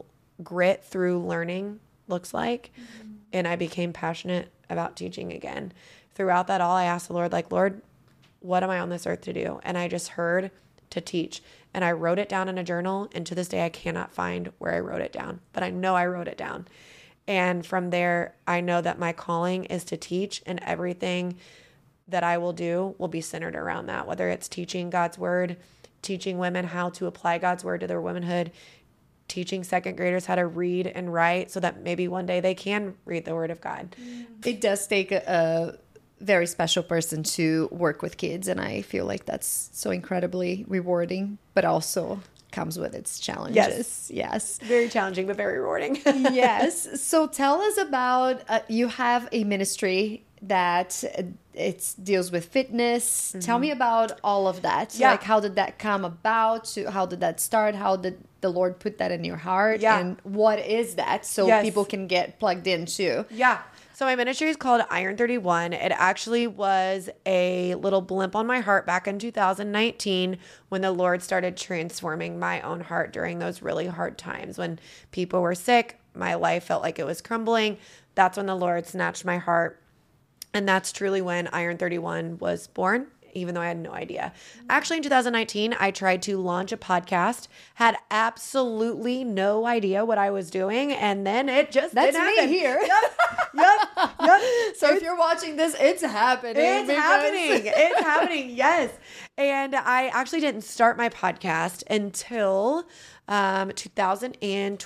grit through learning looks like. Mm-hmm. And I became passionate about teaching again. Throughout that all, I asked the Lord, like, Lord, what am I on this earth to do? And I just heard to teach. And I wrote it down in a journal. And to this day, I cannot find where I wrote it down, but I know I wrote it down. And from there, I know that my calling is to teach, and everything that I will do will be centered around that, whether it's teaching God's word, teaching women how to apply God's word to their womanhood, teaching second graders how to read and write so that maybe one day they can read the word of God. It does take a, a very special person to work with kids, and I feel like that's so incredibly rewarding, but also comes with its challenges. Yes. Yes. Very challenging, but very rewarding. Yes. So tell us about, uh, you have a ministry that uh, it deals with fitness. Mm-hmm. Tell me about all of that. Yeah. Like, how did that come about? How did that start? How did the Lord put that in your heart? Yeah. And what is that? So yes. people can get plugged in too. Yeah. So my ministry is called Iron thirty-one. It actually was a little blimp on my heart back in two thousand nineteen when the Lord started transforming my own heart during those really hard times when people were sick. My life felt like it was crumbling. That's when the Lord snatched my heart. And that's truly when Iron thirty-one was born, even though I had no idea. Actually, in two thousand nineteen, I tried to launch a podcast, had absolutely no idea what I was doing, and then it just That's didn't me happen. here. Yep, yep, yep. So if you're watching this, it's happening. It's because- happening. It's happening. Yes. And I actually didn't start my podcast until um, two thousand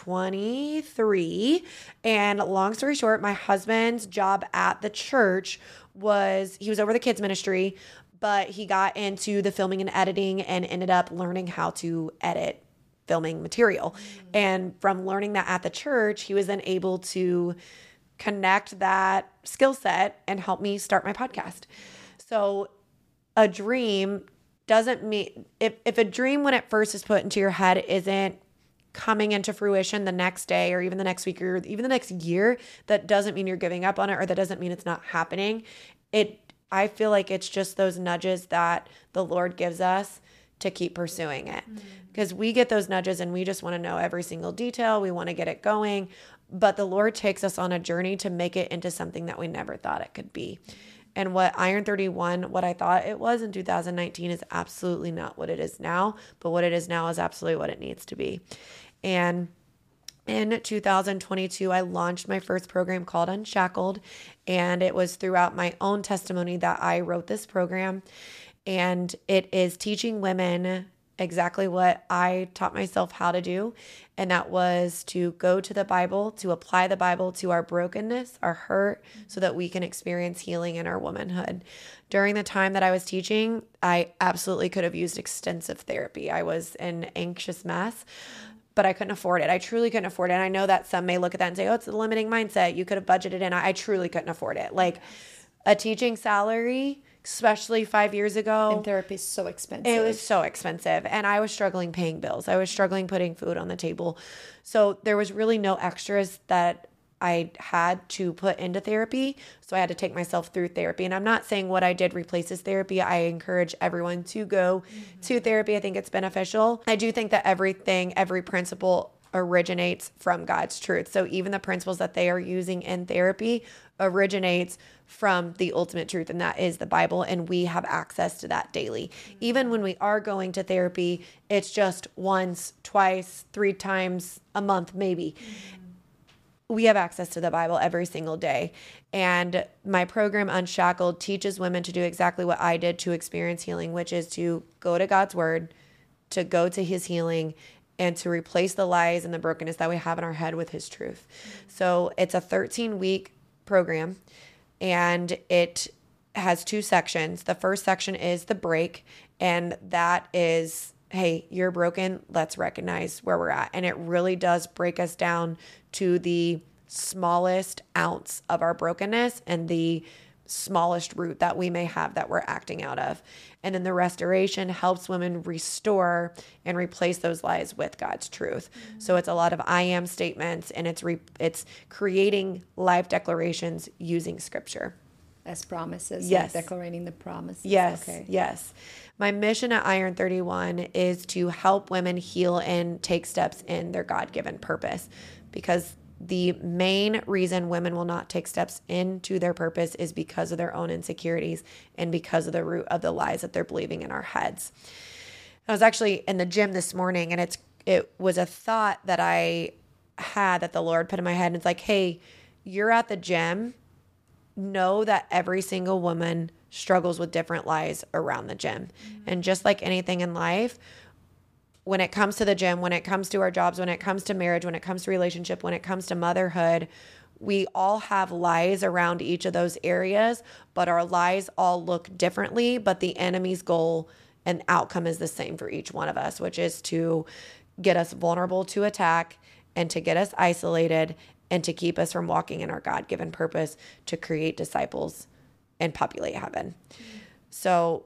twenty-three. And long story short, my husband's job at the church was, he was over the kids ministry, but he got into the filming and editing and ended up learning how to edit filming material. Mm-hmm. And from learning that at the church, he was then able to connect that skill set and help me start my podcast. So a dream doesn't mean, if, if a dream when it first is put into your head isn't coming into fruition the next day or even the next week or even the next year, that doesn't mean you're giving up on it, or that doesn't mean it's not happening. It, I feel like it's just those nudges that the Lord gives us to keep pursuing it. Because mm-hmm. we get those nudges and we just want to know every single detail. We want to get it going. But the Lord takes us on a journey to make it into something that we never thought it could be. And what Iron thirty-one, what I thought it was in two thousand nineteen, is absolutely not what it is now. But what it is now is absolutely what it needs to be. And in two thousand twenty-two, I launched my first program called Unshackled. And it was throughout my own testimony that I wrote this program. And it is teaching women exactly what I taught myself how to do. And that was to go to the Bible, to apply the Bible to our brokenness, our hurt, so that we can experience healing in our womanhood. During the time that I was teaching, I absolutely could have used extensive therapy. I was an anxious mess, but I couldn't afford it. I truly couldn't afford it. And I know that some may look at that and say, oh, it's a limiting mindset. You could have budgeted in. I, I truly couldn't afford it. Like a teaching salary, especially five years ago. And therapy is so expensive. It was so expensive. And I was struggling paying bills. I was struggling putting food on the table. So there was really no extras that I had to put into therapy. So I had to take myself through therapy. And I'm not saying what I did replaces therapy. I encourage everyone to go mm-hmm. to therapy. I think it's beneficial. I do think that everything, every principle originates from God's truth. So even the principles that they are using in therapy originates from the ultimate truth, and that is the Bible, and we have access to that daily. Mm-hmm. Even when we are going to therapy, it's just once, twice, three times a month, maybe. Mm-hmm. We have access to the Bible every single day. And my program, Unshackled, teaches women to do exactly what I did to experience healing, which is to go to God's word, to go to his healing, and to replace the lies and the brokenness that we have in our head with his truth. Mm-hmm. So it's a thirteen-week program, and it has two sections. The first section is the break, and that is, hey, you're broken. Let's recognize where we're at. And it really does break us down to the smallest ounce of our brokenness and the smallest root that we may have that we're acting out of. And then the restoration helps women restore and replace those lies with God's truth. Mm-hmm. So it's a lot of I am statements, and it's re- it's creating life declarations using scripture. As promises. Yes. Like declaring the promises. Yes. Okay. Yes. My mission at Iron thirty-one is to help women heal and take steps in their God-given purpose, because the main reason women will not take steps into their purpose is because of their own insecurities and because of the root of the lies that they're believing in our heads. I was actually in the gym this morning, and it's it was a thought that I had that the Lord put in my head. And it's like, hey, you're at the gym. Know that every single woman struggles with different lies around the gym. Mm-hmm. And just like anything in life, when it comes to the gym, when it comes to our jobs, when it comes to marriage, when it comes to relationship, when it comes to motherhood, we all have lies around each of those areas, but our lies all look differently, but the enemy's goal and outcome is the same for each one of us, which is to get us vulnerable to attack and to get us isolated and to keep us from walking in our God-given purpose to create disciples and populate heaven. Mm-hmm. So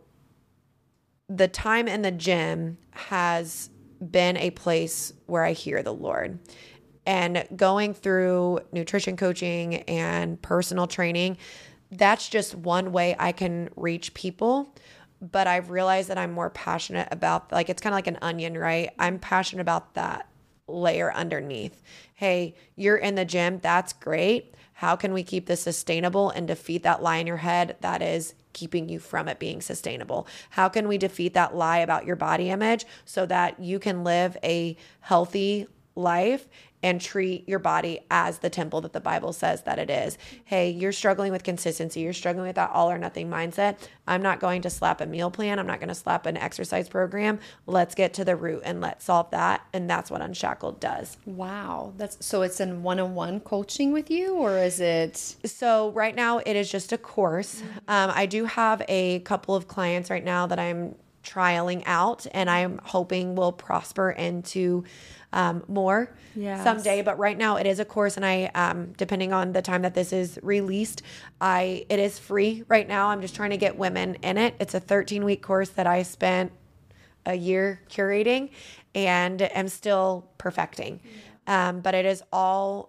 the time in the gym has been a place where I hear the Lord. And going through nutrition coaching and personal training, that's just one way I can reach people. But I've realized that I'm more passionate about, like, it's kind of like an onion, right? I'm passionate about that layer underneath. Hey, you're in the gym. That's great. How can we keep this sustainable and defeat that lie in your head that is keeping you from it being sustainable? How can we defeat that lie about your body image so that you can live a healthy life and treat your body as the temple that the Bible says that it is? Hey, you're struggling with consistency. You're struggling with that all or nothing mindset. I'm not going to slap a meal plan. I'm not going to slap an exercise program. Let's get to the root and let's solve that. And that's what Unshackled does. Wow. That's so it's in one-on-one coaching with you, or is it? So right now it is just a course. Um, I do have a couple of clients right now that I'm trialing out, and I'm hoping will prosper into um, more yes. someday. But right now it is a course, and I, um, depending on the time that this is released, I it is free right now. I'm just trying to get women in it. It's a thirteen week course that I spent a year curating and am still perfecting. Um, but it is all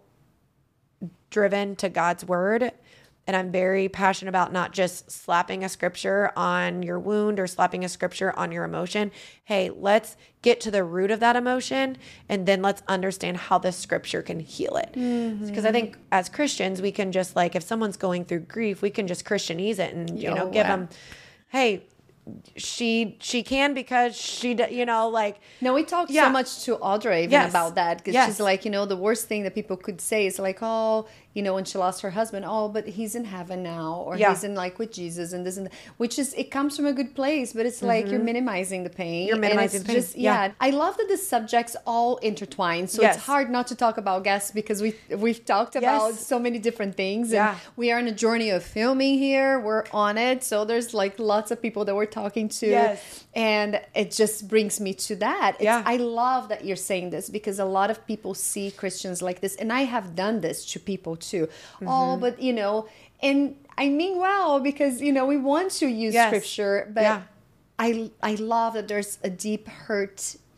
driven to God's word. And I'm very passionate about not just slapping a scripture on your wound or slapping a scripture on your emotion. Hey, let's get to the root of that emotion, and then let's understand how this scripture can heal it. Because mm-hmm. I think as Christians, we can just, like, if someone's going through grief, we can just Christianese it and, you Yo, know, give wow. them, hey, she she can because she, you know, like. No, we talked yeah. so much to Audrey even yes. about that, because yes. she's like, you know, the worst thing that people could say is like, oh, you know, when she lost her husband, oh, but he's in heaven now, or yeah. he's in, like, with Jesus and this and that, which is, it comes from a good place, but it's mm-hmm. like you're minimizing the pain. You're minimizing the pain. Just, yeah. yeah. I love that the subjects all intertwine, so yes. it's hard not to talk about guests, because we we've, we've talked about yes. so many different things, and yeah. we are in a journey of filming here. We're on it, so there's, like, lots of people that we're talking to, yes. and it just brings me to that. It's, yeah. I love that you're saying this, because a lot of people see Christians like this, and I have done this to people too. Mm-hmm. Oh, but, you know, and I mean, well, because, you know, we want to use yes. scripture, but yeah. I I love that there's a deep hurt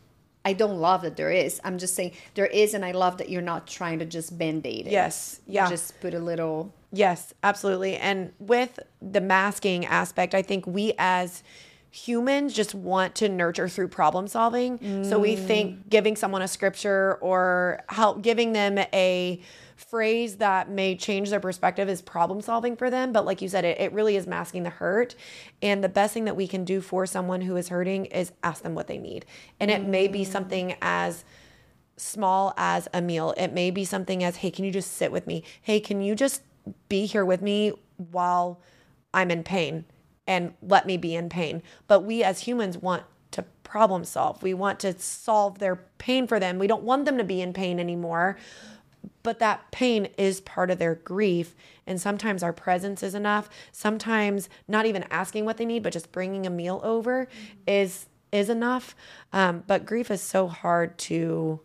I don't love that there is. I'm just saying there is, and I love that you're not trying to just band-aid it. Yes. Yeah. Just put a little... Yes, absolutely. And with the masking aspect, I think we as humans just want to nurture through problem solving. Mm. So we think giving someone a scripture or help giving them a phrase that may change their perspective is problem solving for them. But like you said, it, it really is masking the hurt. And the best thing that we can do for someone who is hurting is ask them what they need. And it mm. may be something as small as a meal. It may be something as, hey, can you just sit with me? Hey, can you just be here with me while I'm in pain? And let me be in pain. But we as humans want to problem solve. We want to solve their pain for them. We don't want them to be in pain anymore. But that pain is part of their grief. And sometimes our presence is enough. Sometimes not even asking what they need, but just bringing a meal over is is enough. Um, but grief is so hard to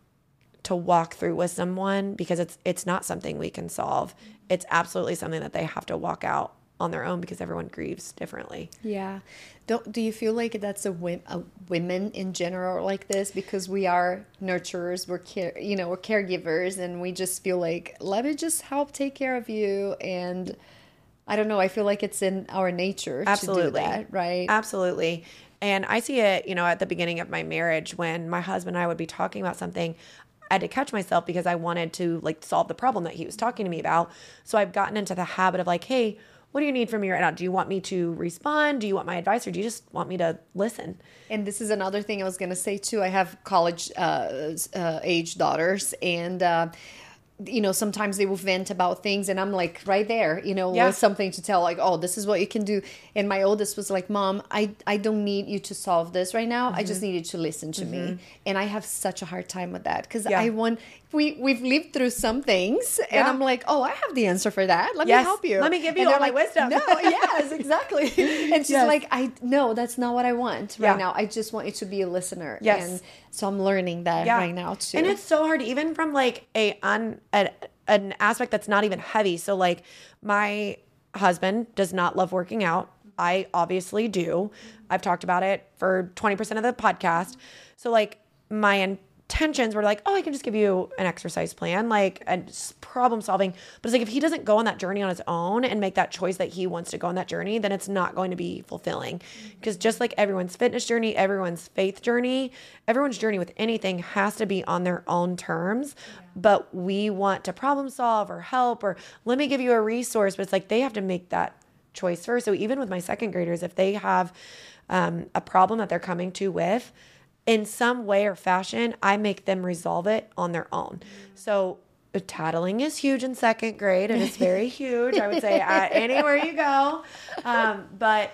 to walk through with someone because it's it's not something we can solve. It's absolutely something that they have to walk out on their own because everyone grieves differently. Yeah. Don't, do you feel like that's a, a women in general like this? Because we are nurturers, we're care, you know, we're caregivers, and we just feel like, let me just help take care of you. And I don't know, I feel like it's in our nature Absolutely. to do that, right? Absolutely. And I see it, you know, at the beginning of my marriage when my husband and I would be talking about something, I had to catch myself because I wanted to like solve the problem that he was talking to me about. So I've gotten into the habit of like, hey, what do you need from me right now? Do you want me to respond? Do you want my advice, or do you just want me to listen? And this is another thing I was going to say too. I have college uh, uh, age daughters, and uh, you know, sometimes they will vent about things, and I'm like right there, you know, yeah. with something to tell, like, oh, this is what you can do. And my oldest was like, Mom, I, I don't need you to solve this right now. Mm-hmm. I just need you to listen to mm-hmm. me. And I have such a hard time with that because yeah. I want, we, we've lived through some things, and yeah. I'm like, oh, I have the answer for that. Let yes. me help you. Let me give you all my like, wisdom. No, yes, exactly. And she's yes. like, I no, that's not what I want right yeah. now. I just want you to be a listener. Yes. And so I'm learning that yeah. right now too. And it's so hard, even from like a un a, an aspect that's not even heavy. So like my husband does not love working out. I obviously do. I've talked about it for twenty percent of the podcast. So like my intentions were like, oh, I can just give you an exercise plan, like a problem solving. But it's like, if he doesn't go on that journey on his own and make that choice that he wants to go on that journey, then it's not going to be fulfilling. Because just like everyone's fitness journey, everyone's faith journey, everyone's journey with anything has to be on their own terms. Yeah. But we want to problem solve or help or let me give you a resource. But it's like they have to make that choice first. So even with my second graders, if they have um, a problem that they're coming to with, in some way or fashion, I make them resolve it on their own. So tattling is huge in second grade, and it's very huge. I would say uh, anywhere you go. Um, but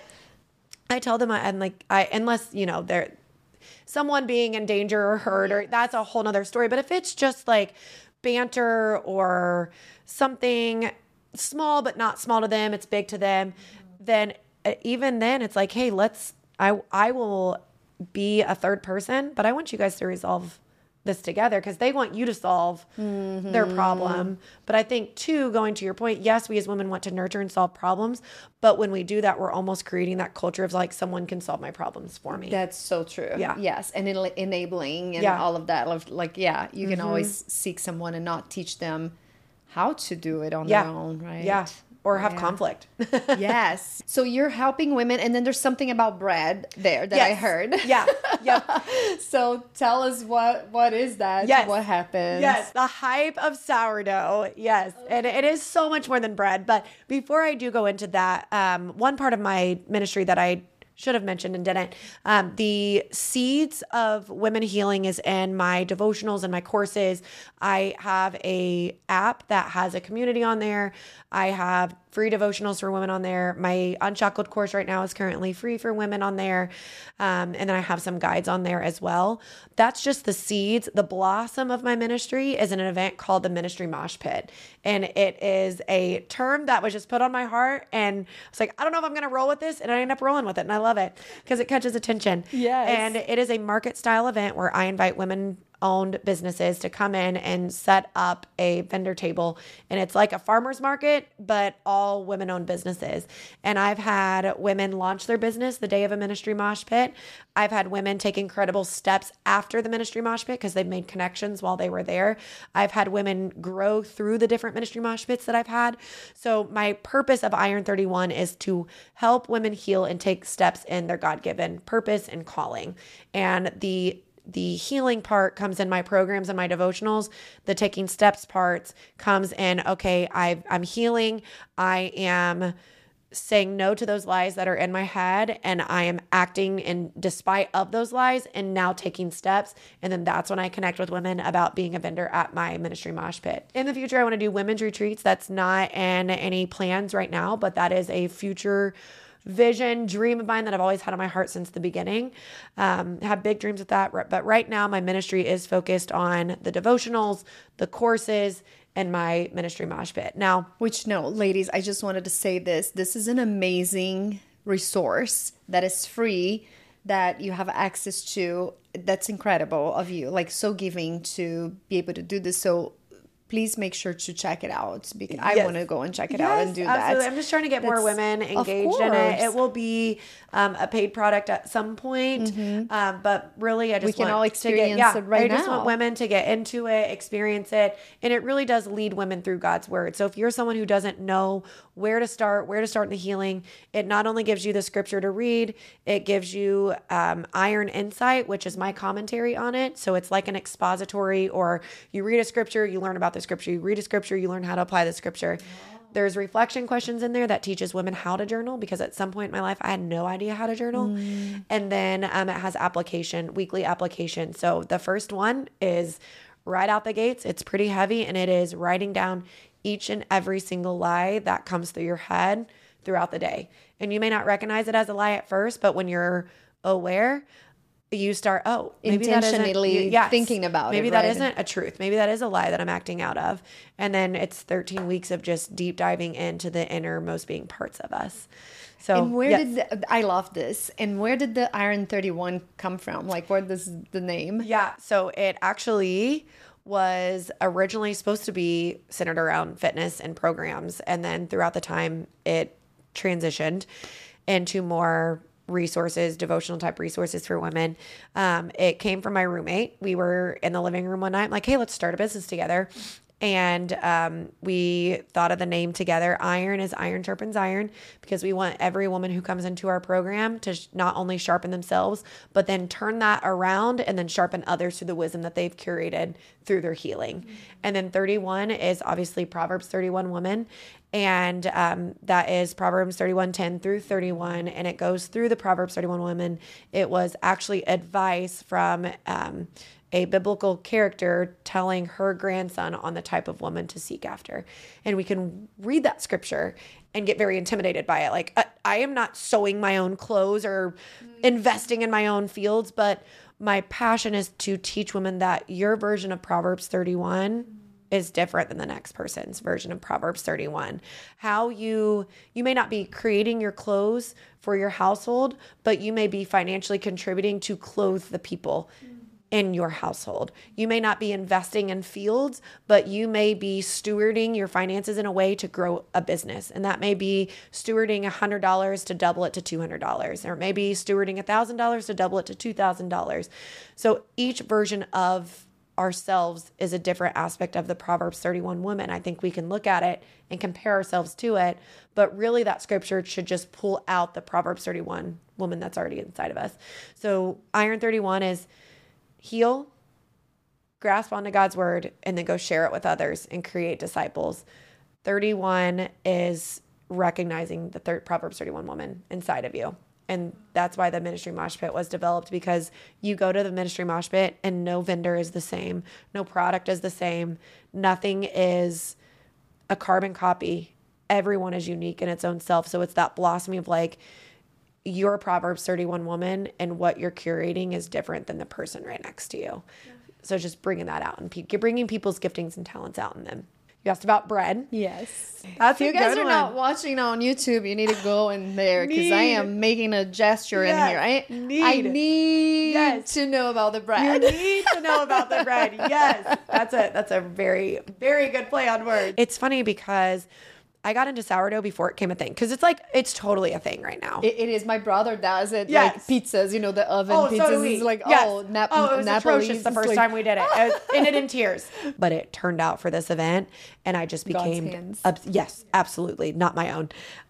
I tell them, and like, I unless you know they're someone being in danger or hurt, or that's a whole nother story. But if it's just like banter or something small but not small to them, it's big to them, then even then it's like, hey, let's. I I will. be a third person, but I want you guys to resolve this together because they want you to solve mm-hmm. their problem. But I think too, going to your point, yes, we as women want to nurture and solve problems, but when we do that, we're almost creating that culture of like, someone can solve my problems for me. That's so true. Yeah. Yes. And en- enabling and yeah. all of that. Like, yeah, you can mm-hmm. always seek someone and not teach them how to do it on yeah. their own, right? Yeah. Or have yeah. conflict. Yes. So you're helping women, and then there's something about bread there that yes. I heard. Yeah. Yep. So tell us what what is that? Yes. What happens? Yes. The hype of sourdough. Yes. And it is so much more than bread. But before I do go into that, um, one part of my ministry that I should have mentioned and didn't. Um, the Seeds of Women Healing is in my devotionals and my courses. I have a app that has a community on there. I have free devotionals for women on there. My Unshackled course right now is currently free for women on there. Um, and then I have some guides on there as well. That's just the seeds. The blossom of my ministry is an event called the Ministry Mosh Pit. And it is a term that was just put on my heart. And I was like, I don't know if I'm going to roll with this. And I end up rolling with it. And I love it because it catches attention. Yes. And it is a market style event where I invite women owned businesses to come in and set up a vendor table. And it's like a farmer's market, but all women owned businesses. And I've had women launch their business the day of a ministry mosh pit. I've had women take incredible steps after the ministry mosh pit because they've made connections while they were there. I've had women grow through the different ministry mosh pits that I've had. So my purpose of Iron thirty-one is to help women heal and take steps in their God-given purpose and calling. And the The healing part comes in my programs and my devotionals. The taking steps parts comes in, okay, I've, I'm healing. I am saying no to those lies that are in my head, and I am acting in despite of those lies and now taking steps. And then that's when I connect with women about being a vendor at my ministry mosh pit. In the future, I want to do women's retreats. That's not in any plans right now, but that is a future vision, dream of mine that I've always had on my heart since the beginning. Um, have big dreams with that. But right now my ministry is focused on the devotionals, the courses, and my ministry mosh pit. Now, which no, ladies, I just wanted to say this. This is an amazing resource that is free, that you have access to. That's incredible of you. Like, so giving to be able to do this. So please make sure to check it out, because I yes. want to go and check it yes, out and do absolutely. that. I'm just trying to get That's, more women engaged in it. It will be um, a paid product at some point, mm-hmm. um, but really I just we can want all experience to get, yeah, it right I just now. want women to get into it, experience it, and it really does lead women through God's word. So if you're someone who doesn't know where to start, where to start in the healing, it not only gives you the scripture to read, it gives you um, Iron Insight, which is my commentary on it. So it's like an expository, or you read a scripture, you learn about the scripture, you read a scripture, you learn how to apply the scripture. There's reflection questions in there that teaches women how to journal, because at some point in my life, I had no idea how to journal. Mm. And then um, it has application, weekly application. So the first one is right out the gates. It's pretty heavy, and it is writing down each and every single lie that comes through your head throughout the day. And you may not recognize it as a lie at first, but when you're aware, you start, oh, maybe intentionally yes, thinking about maybe it. Maybe that right? isn't a truth. Maybe that is a lie that I'm acting out of. And then it's thirteen weeks of just deep diving into the innermost being parts of us. So, and where yes. did the, I love this. And where did the Iron thirty-one come from? Like, where does the name? Yeah. So it actually was originally supposed to be centered around fitness and programs. And then throughout the time, it transitioned into more resources, devotional type resources for women. Um, it came from my roommate. We were in the living room one night. I'm like, hey, let's start a business together. And um, we thought of the name together. Iron is iron sharpens iron, because we want every woman who comes into our program to sh- not only sharpen themselves, but then turn that around and then sharpen others through the wisdom that they've curated through their healing. Mm-hmm. And then thirty-one is obviously Proverbs thirty-one woman. And um, that is Proverbs thirty-one, ten through thirty-one. And it goes through the Proverbs thirty-one women. It was actually advice from um, a biblical character telling her grandson on the type of woman to seek after. And we can read that scripture and get very intimidated by it. Like, I, I am not sewing my own clothes or investing in my own fields, but my passion is to teach women that your version of Proverbs thirty-one is different than the next person's version of Proverbs thirty-one. How you, you may not be creating your clothes for your household, but you may be financially contributing to clothe the people in your household. You may not be investing in fields, but you may be stewarding your finances in a way to grow a business. And that may be stewarding one hundred dollars to double it to two hundred dollars, or maybe stewarding one thousand dollars to double it to two thousand dollars. So each version of ourselves is a different aspect of the Proverbs thirty-one woman. I think we can look at it and compare ourselves to it, but really that scripture should just pull out the Proverbs thirty-one woman that's already inside of us. So Iron thirty-one is heal, grasp onto God's word, and then go share it with others and create disciples. thirty-one is recognizing the third Proverbs thirty-one woman inside of you. And that's why the Ministry Mosh Pit was developed, because you go to the Ministry Mosh Pit and no vendor is the same. No product is the same. Nothing is a carbon copy. Everyone is unique in its own self. So it's that blossoming of like, you're a Proverbs thirty-one woman, and what you're curating is different than the person right next to you. Yeah. So just bringing that out, and pe- bringing people's giftings and talents out in them. You asked about bread. Yes. That's if a you guys good are one. not watching on YouTube, you need to go in there because I Need. am making a gesture Yes, in here. I need. I need Yes. to know about the You bread. need to know about the bread. Yes. That's a that's a very, very good play on words. It's funny because I got into sourdough before it became a thing. Because it's like, it's totally a thing right now. It, it is. My brother does it. Yes. Like pizzas, you know, the oven Oh, pizzas. so do we. Is like, Yes. oh, nap- oh, it was Napoli's. atrocious the It's first like- time we did it. I was in it in tears. But it turned out for this event, and I just God's became hands. obs- yes, absolutely, not my own.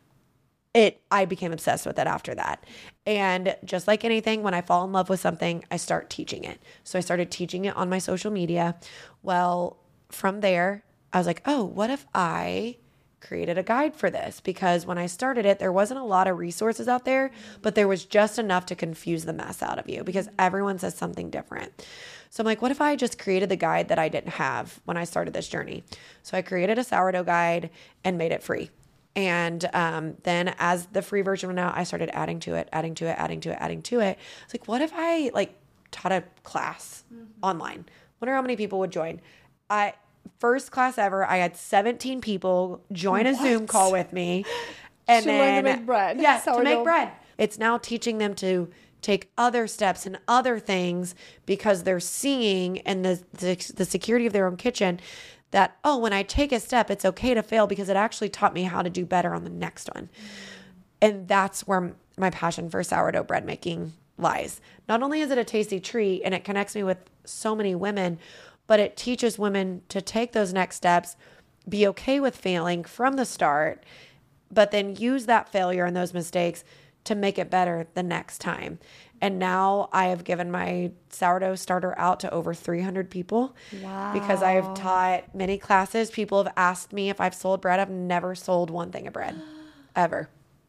It I became obsessed with it after that. And just like anything, when I fall in love with something, I start teaching it. So I started teaching it on my social media. Well, from there, I was like, "Oh, what if I created a guide for this?" Because when I started it, there wasn't a lot of resources out there, but there was just enough to confuse the mess out of you because everyone says something different. So I'm like, what if I just created the guide that I didn't have when I started this journey? So I created a sourdough guide and made it free. And um, then as the free version went out, I started adding to it, adding to it, adding to it, adding to it. It's like, what if I like taught a class mm-hmm. online? Wonder how many people would join. I First class ever, I had seventeen people join a What? Zoom call with me. And To then, learn to make bread. Yes, to Sourdough. make bread. It's now teaching them to take other steps and other things because they're seeing in the, the, the security of their own kitchen that, oh, when I take a step, it's okay to fail because it actually taught me how to do better on the next one. And that's where my passion for sourdough bread making lies. Not only is it a tasty treat and it connects me with so many women, but it teaches women to take those next steps, be okay with failing from the start, but then use that failure and those mistakes to make it better the next time. And now I have given my sourdough starter out to over three hundred people. Wow. Because I've taught many classes. People have asked me if I've sold bread. I've never sold one thing of bread, ever.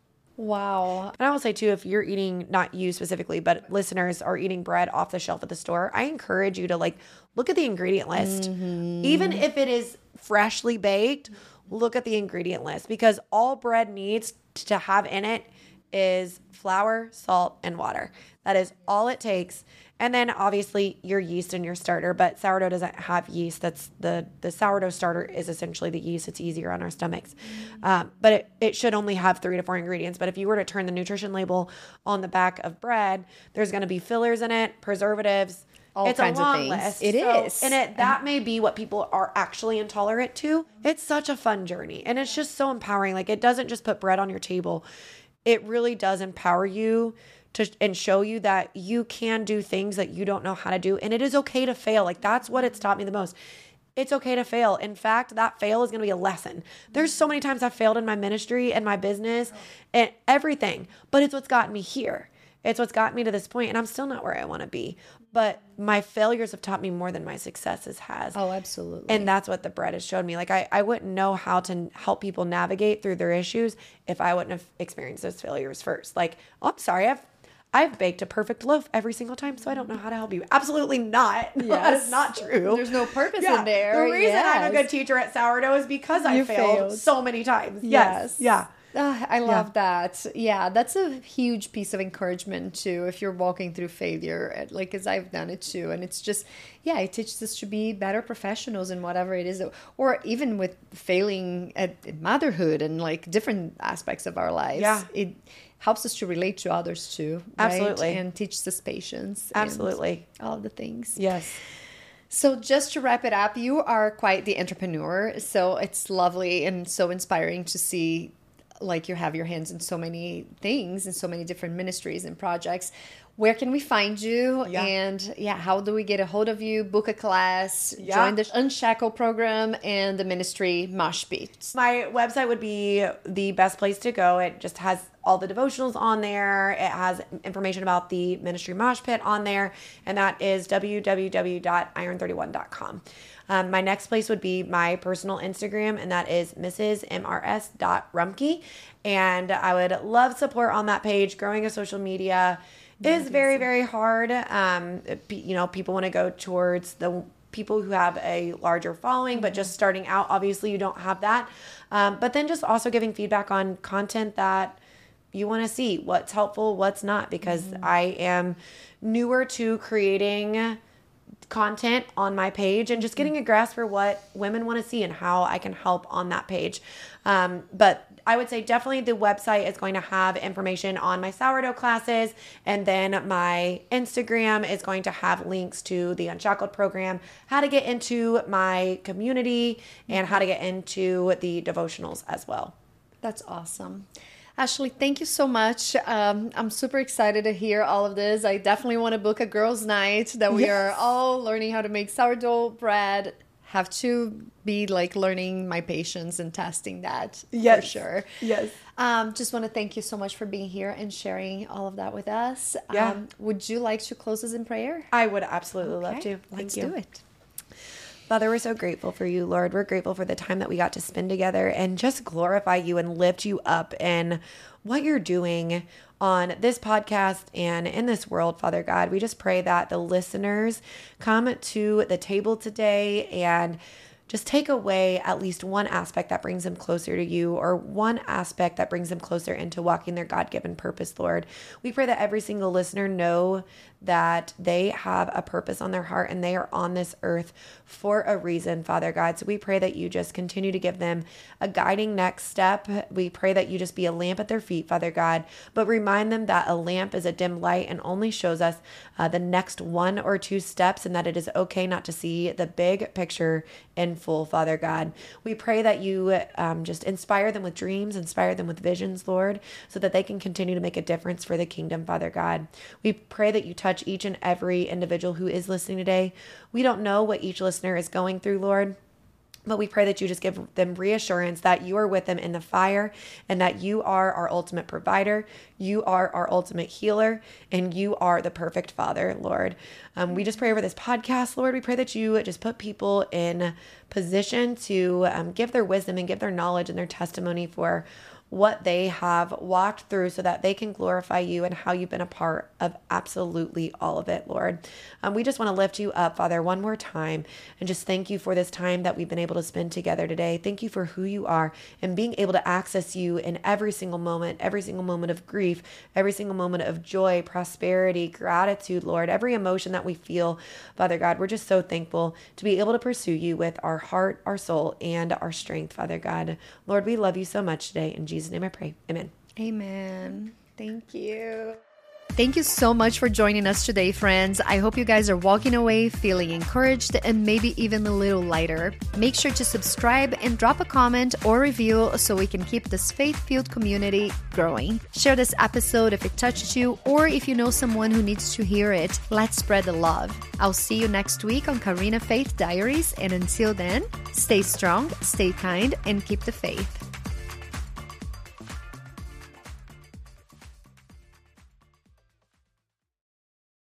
Wow. And I will say too, if you're eating, not you specifically, but listeners are eating bread off the shelf at the store, I encourage you to like look at the ingredient list. Mm-hmm. Even if it is freshly baked, look at the ingredient list because all bread needs to have in it is flour, salt, and water. That is all it takes. And then obviously your yeast and your starter, but sourdough doesn't have yeast. That's the, the sourdough starter is essentially the yeast. It's easier on our stomachs. Um, but it, it should only have three to four ingredients. But if you were to turn the nutrition label on the back of bread, there's going to be fillers in it, preservatives. All it's kinds a long of things. list. It so, is. And it, that may be what people are actually intolerant to. It's such a fun journey. And it's just so empowering. Like it doesn't just put bread on your table. It really does empower you to and show you that you can do things that you don't know how to do. And it is okay to fail. Like that's what it's taught me the most. It's okay to fail. In fact, that fail is going to be a lesson. There's so many times I've failed in my ministry and my business and everything, but it's what's gotten me here. It's what's gotten me to this point, and I'm still not where I want to be. But my failures have taught me more than my successes has. Oh, absolutely. And that's what the bread has showed me. Like I, I wouldn't know how to help people navigate through their issues if I wouldn't have experienced those failures first. Like, oh, I'm sorry, I've I've baked a perfect loaf every single time, so I don't know how to help you. Absolutely not. Yes. That is not true. There's no purpose Yeah. in there. The reason Yes. I'm a good teacher at sourdough is because I You failed, failed. so many times. Yes. Yes. Yeah. Ah, I love that. Yeah, that's a huge piece of encouragement too. If you're walking through failure, like as I've done it too, and it's just, yeah, it teaches us to be better professionals in whatever it is, or even with failing at motherhood and like different aspects of our lives. Yeah. It helps us to relate to others too. Right? Absolutely. And teaches us patience. Absolutely. And all the things. Yes. So just to wrap it up, you are quite the entrepreneur. So it's lovely and so inspiring to see like you have your hands in so many things and so many different ministries and projects. Where can we find you? Yeah. And yeah, how do we get a hold of you, book a class, Yeah. join the Unshackle program and the ministry Mosh Pit? My website would be the best place to go. It just has all the devotionals on there. It has information about the ministry Mosh Pit on there, and that is w w w dot iron thirty one dot com. Um, my next place would be my personal Instagram, and that is missus m r s dot rumke. And I would love support on that page. Growing a social media is very, very hard. Um, you know, people want to go towards the people who have a larger following, but just starting out, obviously you don't have that. Um, but then just also giving feedback on content that you want to see, what's helpful, what's not, because mm-hmm. I am newer to creating content on my page and just getting a grasp for what women want to see and how I can help on that page. Um, but I would say definitely the website is going to have information on my sourdough classes, and then my Instagram is going to have links to the Unshackled program, how to get into my community, and how to get into the devotionals as well. That's awesome. Ashley, thank you so much. Um, I'm super excited to hear all of this. I definitely want to book a girls' night that we yes. are all learning how to make sourdough bread. Have to be like learning my patience and testing that yes. for sure. Yes. Um, just want to thank you so much for being here and sharing all of that with us. Yeah. Um, would you like to close us in prayer? I would absolutely okay. love to. Thank Let's you. do it. Father, we're so grateful for you, Lord. We're grateful for the time that we got to spend together and just glorify you and lift you up in what you're doing on this podcast and in this world, Father God. We just pray that the listeners come to the table today and just take away at least one aspect that brings them closer to you, or one aspect that brings them closer into walking their God-given purpose, Lord. We pray that every single listener know that they have a purpose on their heart and they are on this earth for a reason, Father God. So we pray that you just continue to give them a guiding next step. We pray that you just be a lamp at their feet, Father God, but remind them that a lamp is a dim light and only shows us uh, the next one or two steps, and that it is okay not to see the big picture in full, Father God. We pray that you um, just inspire them with dreams, inspire them with visions, Lord, so that they can continue to make a difference for the kingdom, Father God. We pray that you touch each and every individual who is listening today. We don't know what each listener is going through, Lord, but we pray that you just give them reassurance that you are with them in the fire, and that you are our ultimate provider, you are our ultimate healer, and you are the perfect Father, Lord. Um, we just pray over this podcast, Lord. We pray that you just put people in position to um, give their wisdom and give their knowledge and their testimony for what they have walked through, so that they can glorify you and how you've been a part of absolutely all of it, Lord. Um, we just want to lift you up, Father, one more time, and just thank you for this time that we've been able to spend together today. Thank you for who you are and being able to access you in every single moment, every single moment of grief, every single moment of joy, prosperity, gratitude, Lord, every emotion that we feel, Father God. We're just so thankful to be able to pursue you with our heart, our soul, and our strength, Father God. Lord, we love you so much today. In Jesus' name I pray. Amen. Amen. Thank you. Thank you so much for joining us today, friends. I hope you guys are walking away feeling encouraged and maybe even a little lighter. Make sure to subscribe and drop a comment or review so we can keep this faith-filled community growing. Share this episode if it touched you, or if you know someone who needs to hear it. Let's spread the love. I'll see you next week on Karina Faith Diaries, and until then, stay strong, stay kind, and keep the faith.